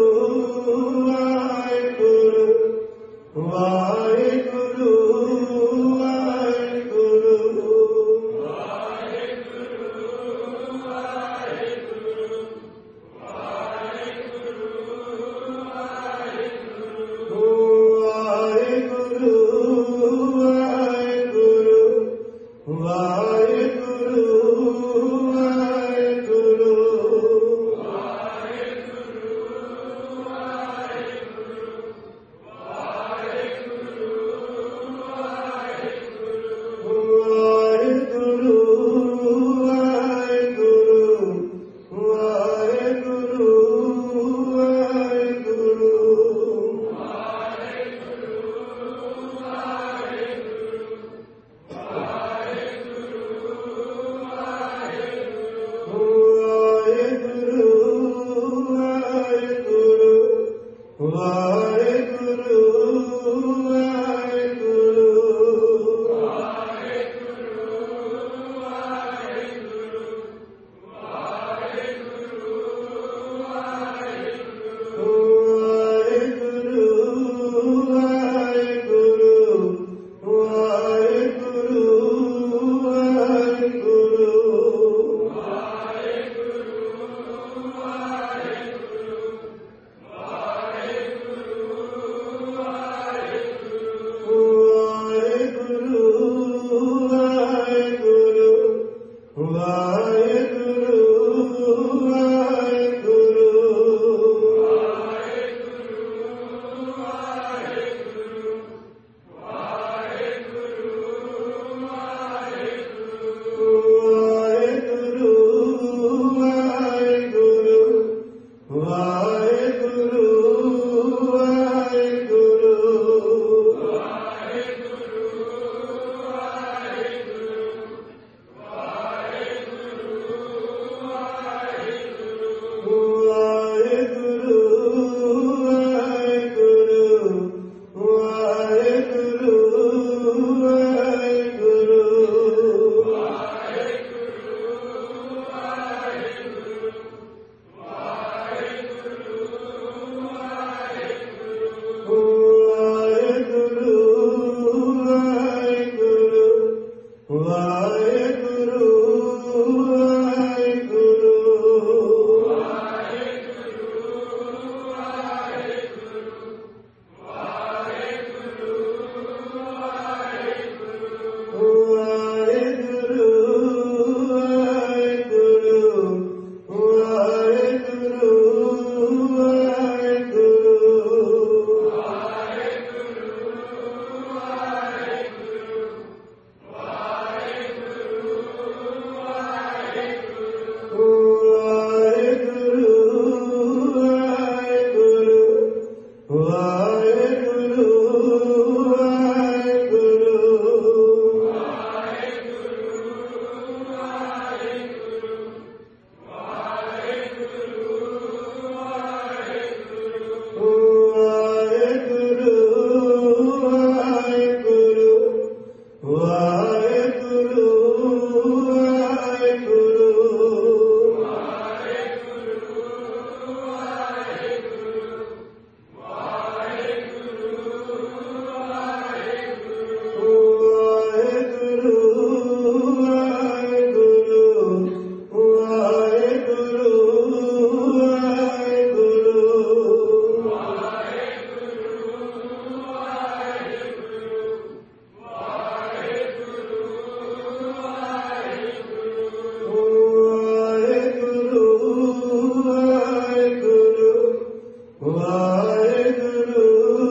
ਵਾਹਿਗੁਰੂ ਵਾਹਿਗੁਰੂ ਵਾਹਿਗੁਰੂ ਵਾਹਿਗੁਰੂ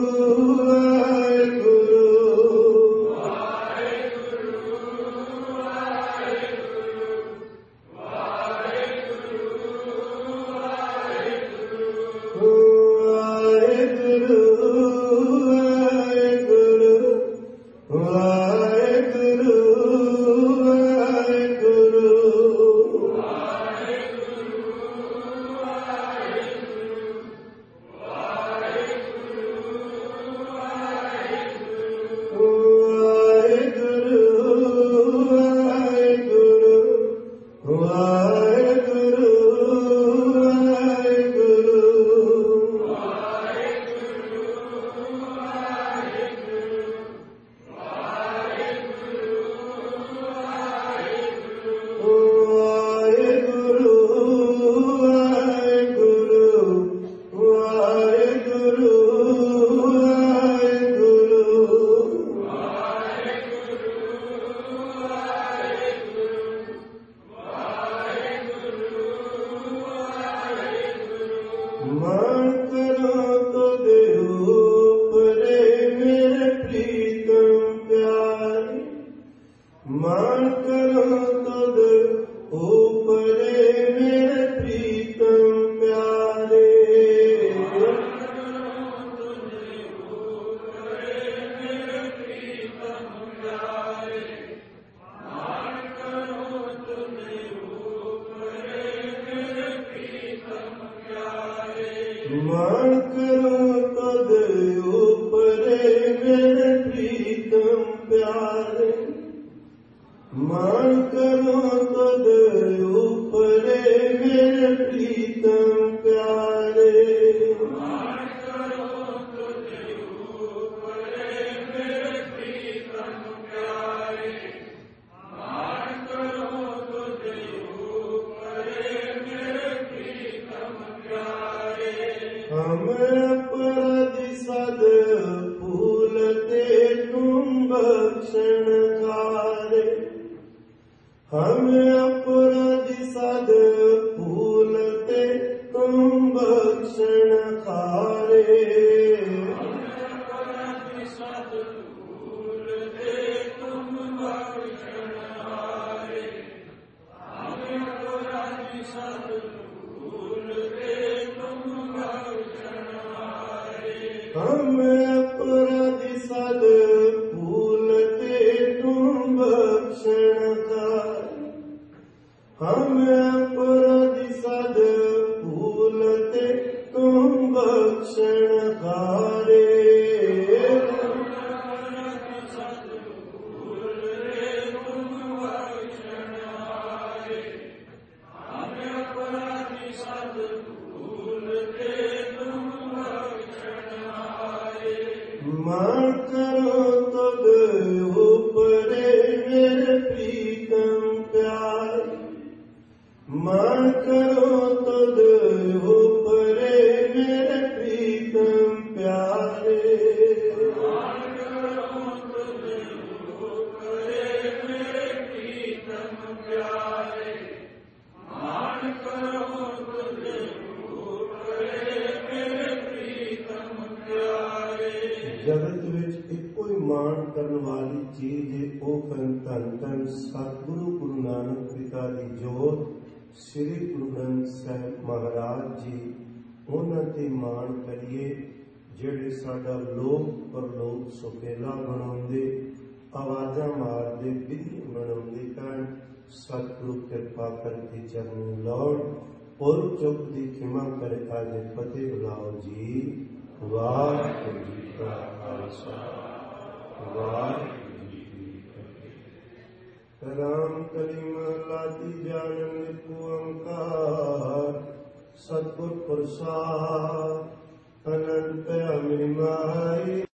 ਜਗਤ ਵਿੱਚ ਇੱਕੋ ਹੀ ਮਾਣ ਕਰਨ ਵਾਲੀ ਚੀਜ਼ ਹੈ, ਉਹ ਧੰਨ ਧੰਨ ਸਤਿਗੁਰੂ ਗੁਰੂ ਨਾਨਕ ਪਿਤਾ ਦੀ ਜੋਤ ਸ੍ਰੀ ਗੁਰੂ ਗ੍ਰੰਥ ਸਾਹਿਬ ਮਹਾਰਾਜ ਜੀ। ਉਹਨਾਂ ਤੇ ਮਾਣ ਕਰੀਏ ਜਿਹੜੇ ਸਾਡਾ ਲੋਕ ਪਰਲੋਕ ਸੁਖੇਲਾ ਬਣਾਉਂਦੇ, ਆਵਾਜ਼ਾਂ ਮਾਰਦੇ, ਵਿਧੀ ਬਣਾਉਂਦੇ ਤਾਂ ਸਤਿਗੁਰੂ ਕਿਰਪਾ ਕਰਕੇ ਚਰਨੀ ਲੌੜ ਔਰ ਚੁੱਪ ਦੀ ਖਿਮਾ ਕਰ ਆਜੇ ਫਤਿਹ ਬੁਲਾਓ ਜੀ। ਵਾਹਿਗੁਰੂ ਜੀ ਕਾ ਖਾਲਸਾ, ਵਾਹਿਗੁਰੂ ਜੀ ਕੀ ਫਤਿਹ। ਰਾਮ ਕਲੀ ਮਹਲਾ ਤੀਜਾ, ਨਿਤ ਓੰਕਾਰ ਸਤਿਗੁਰ ਪ੍ਰਸਾਦਿ, ਅਨੰਤ ਅਮਿ ਮਾਈ।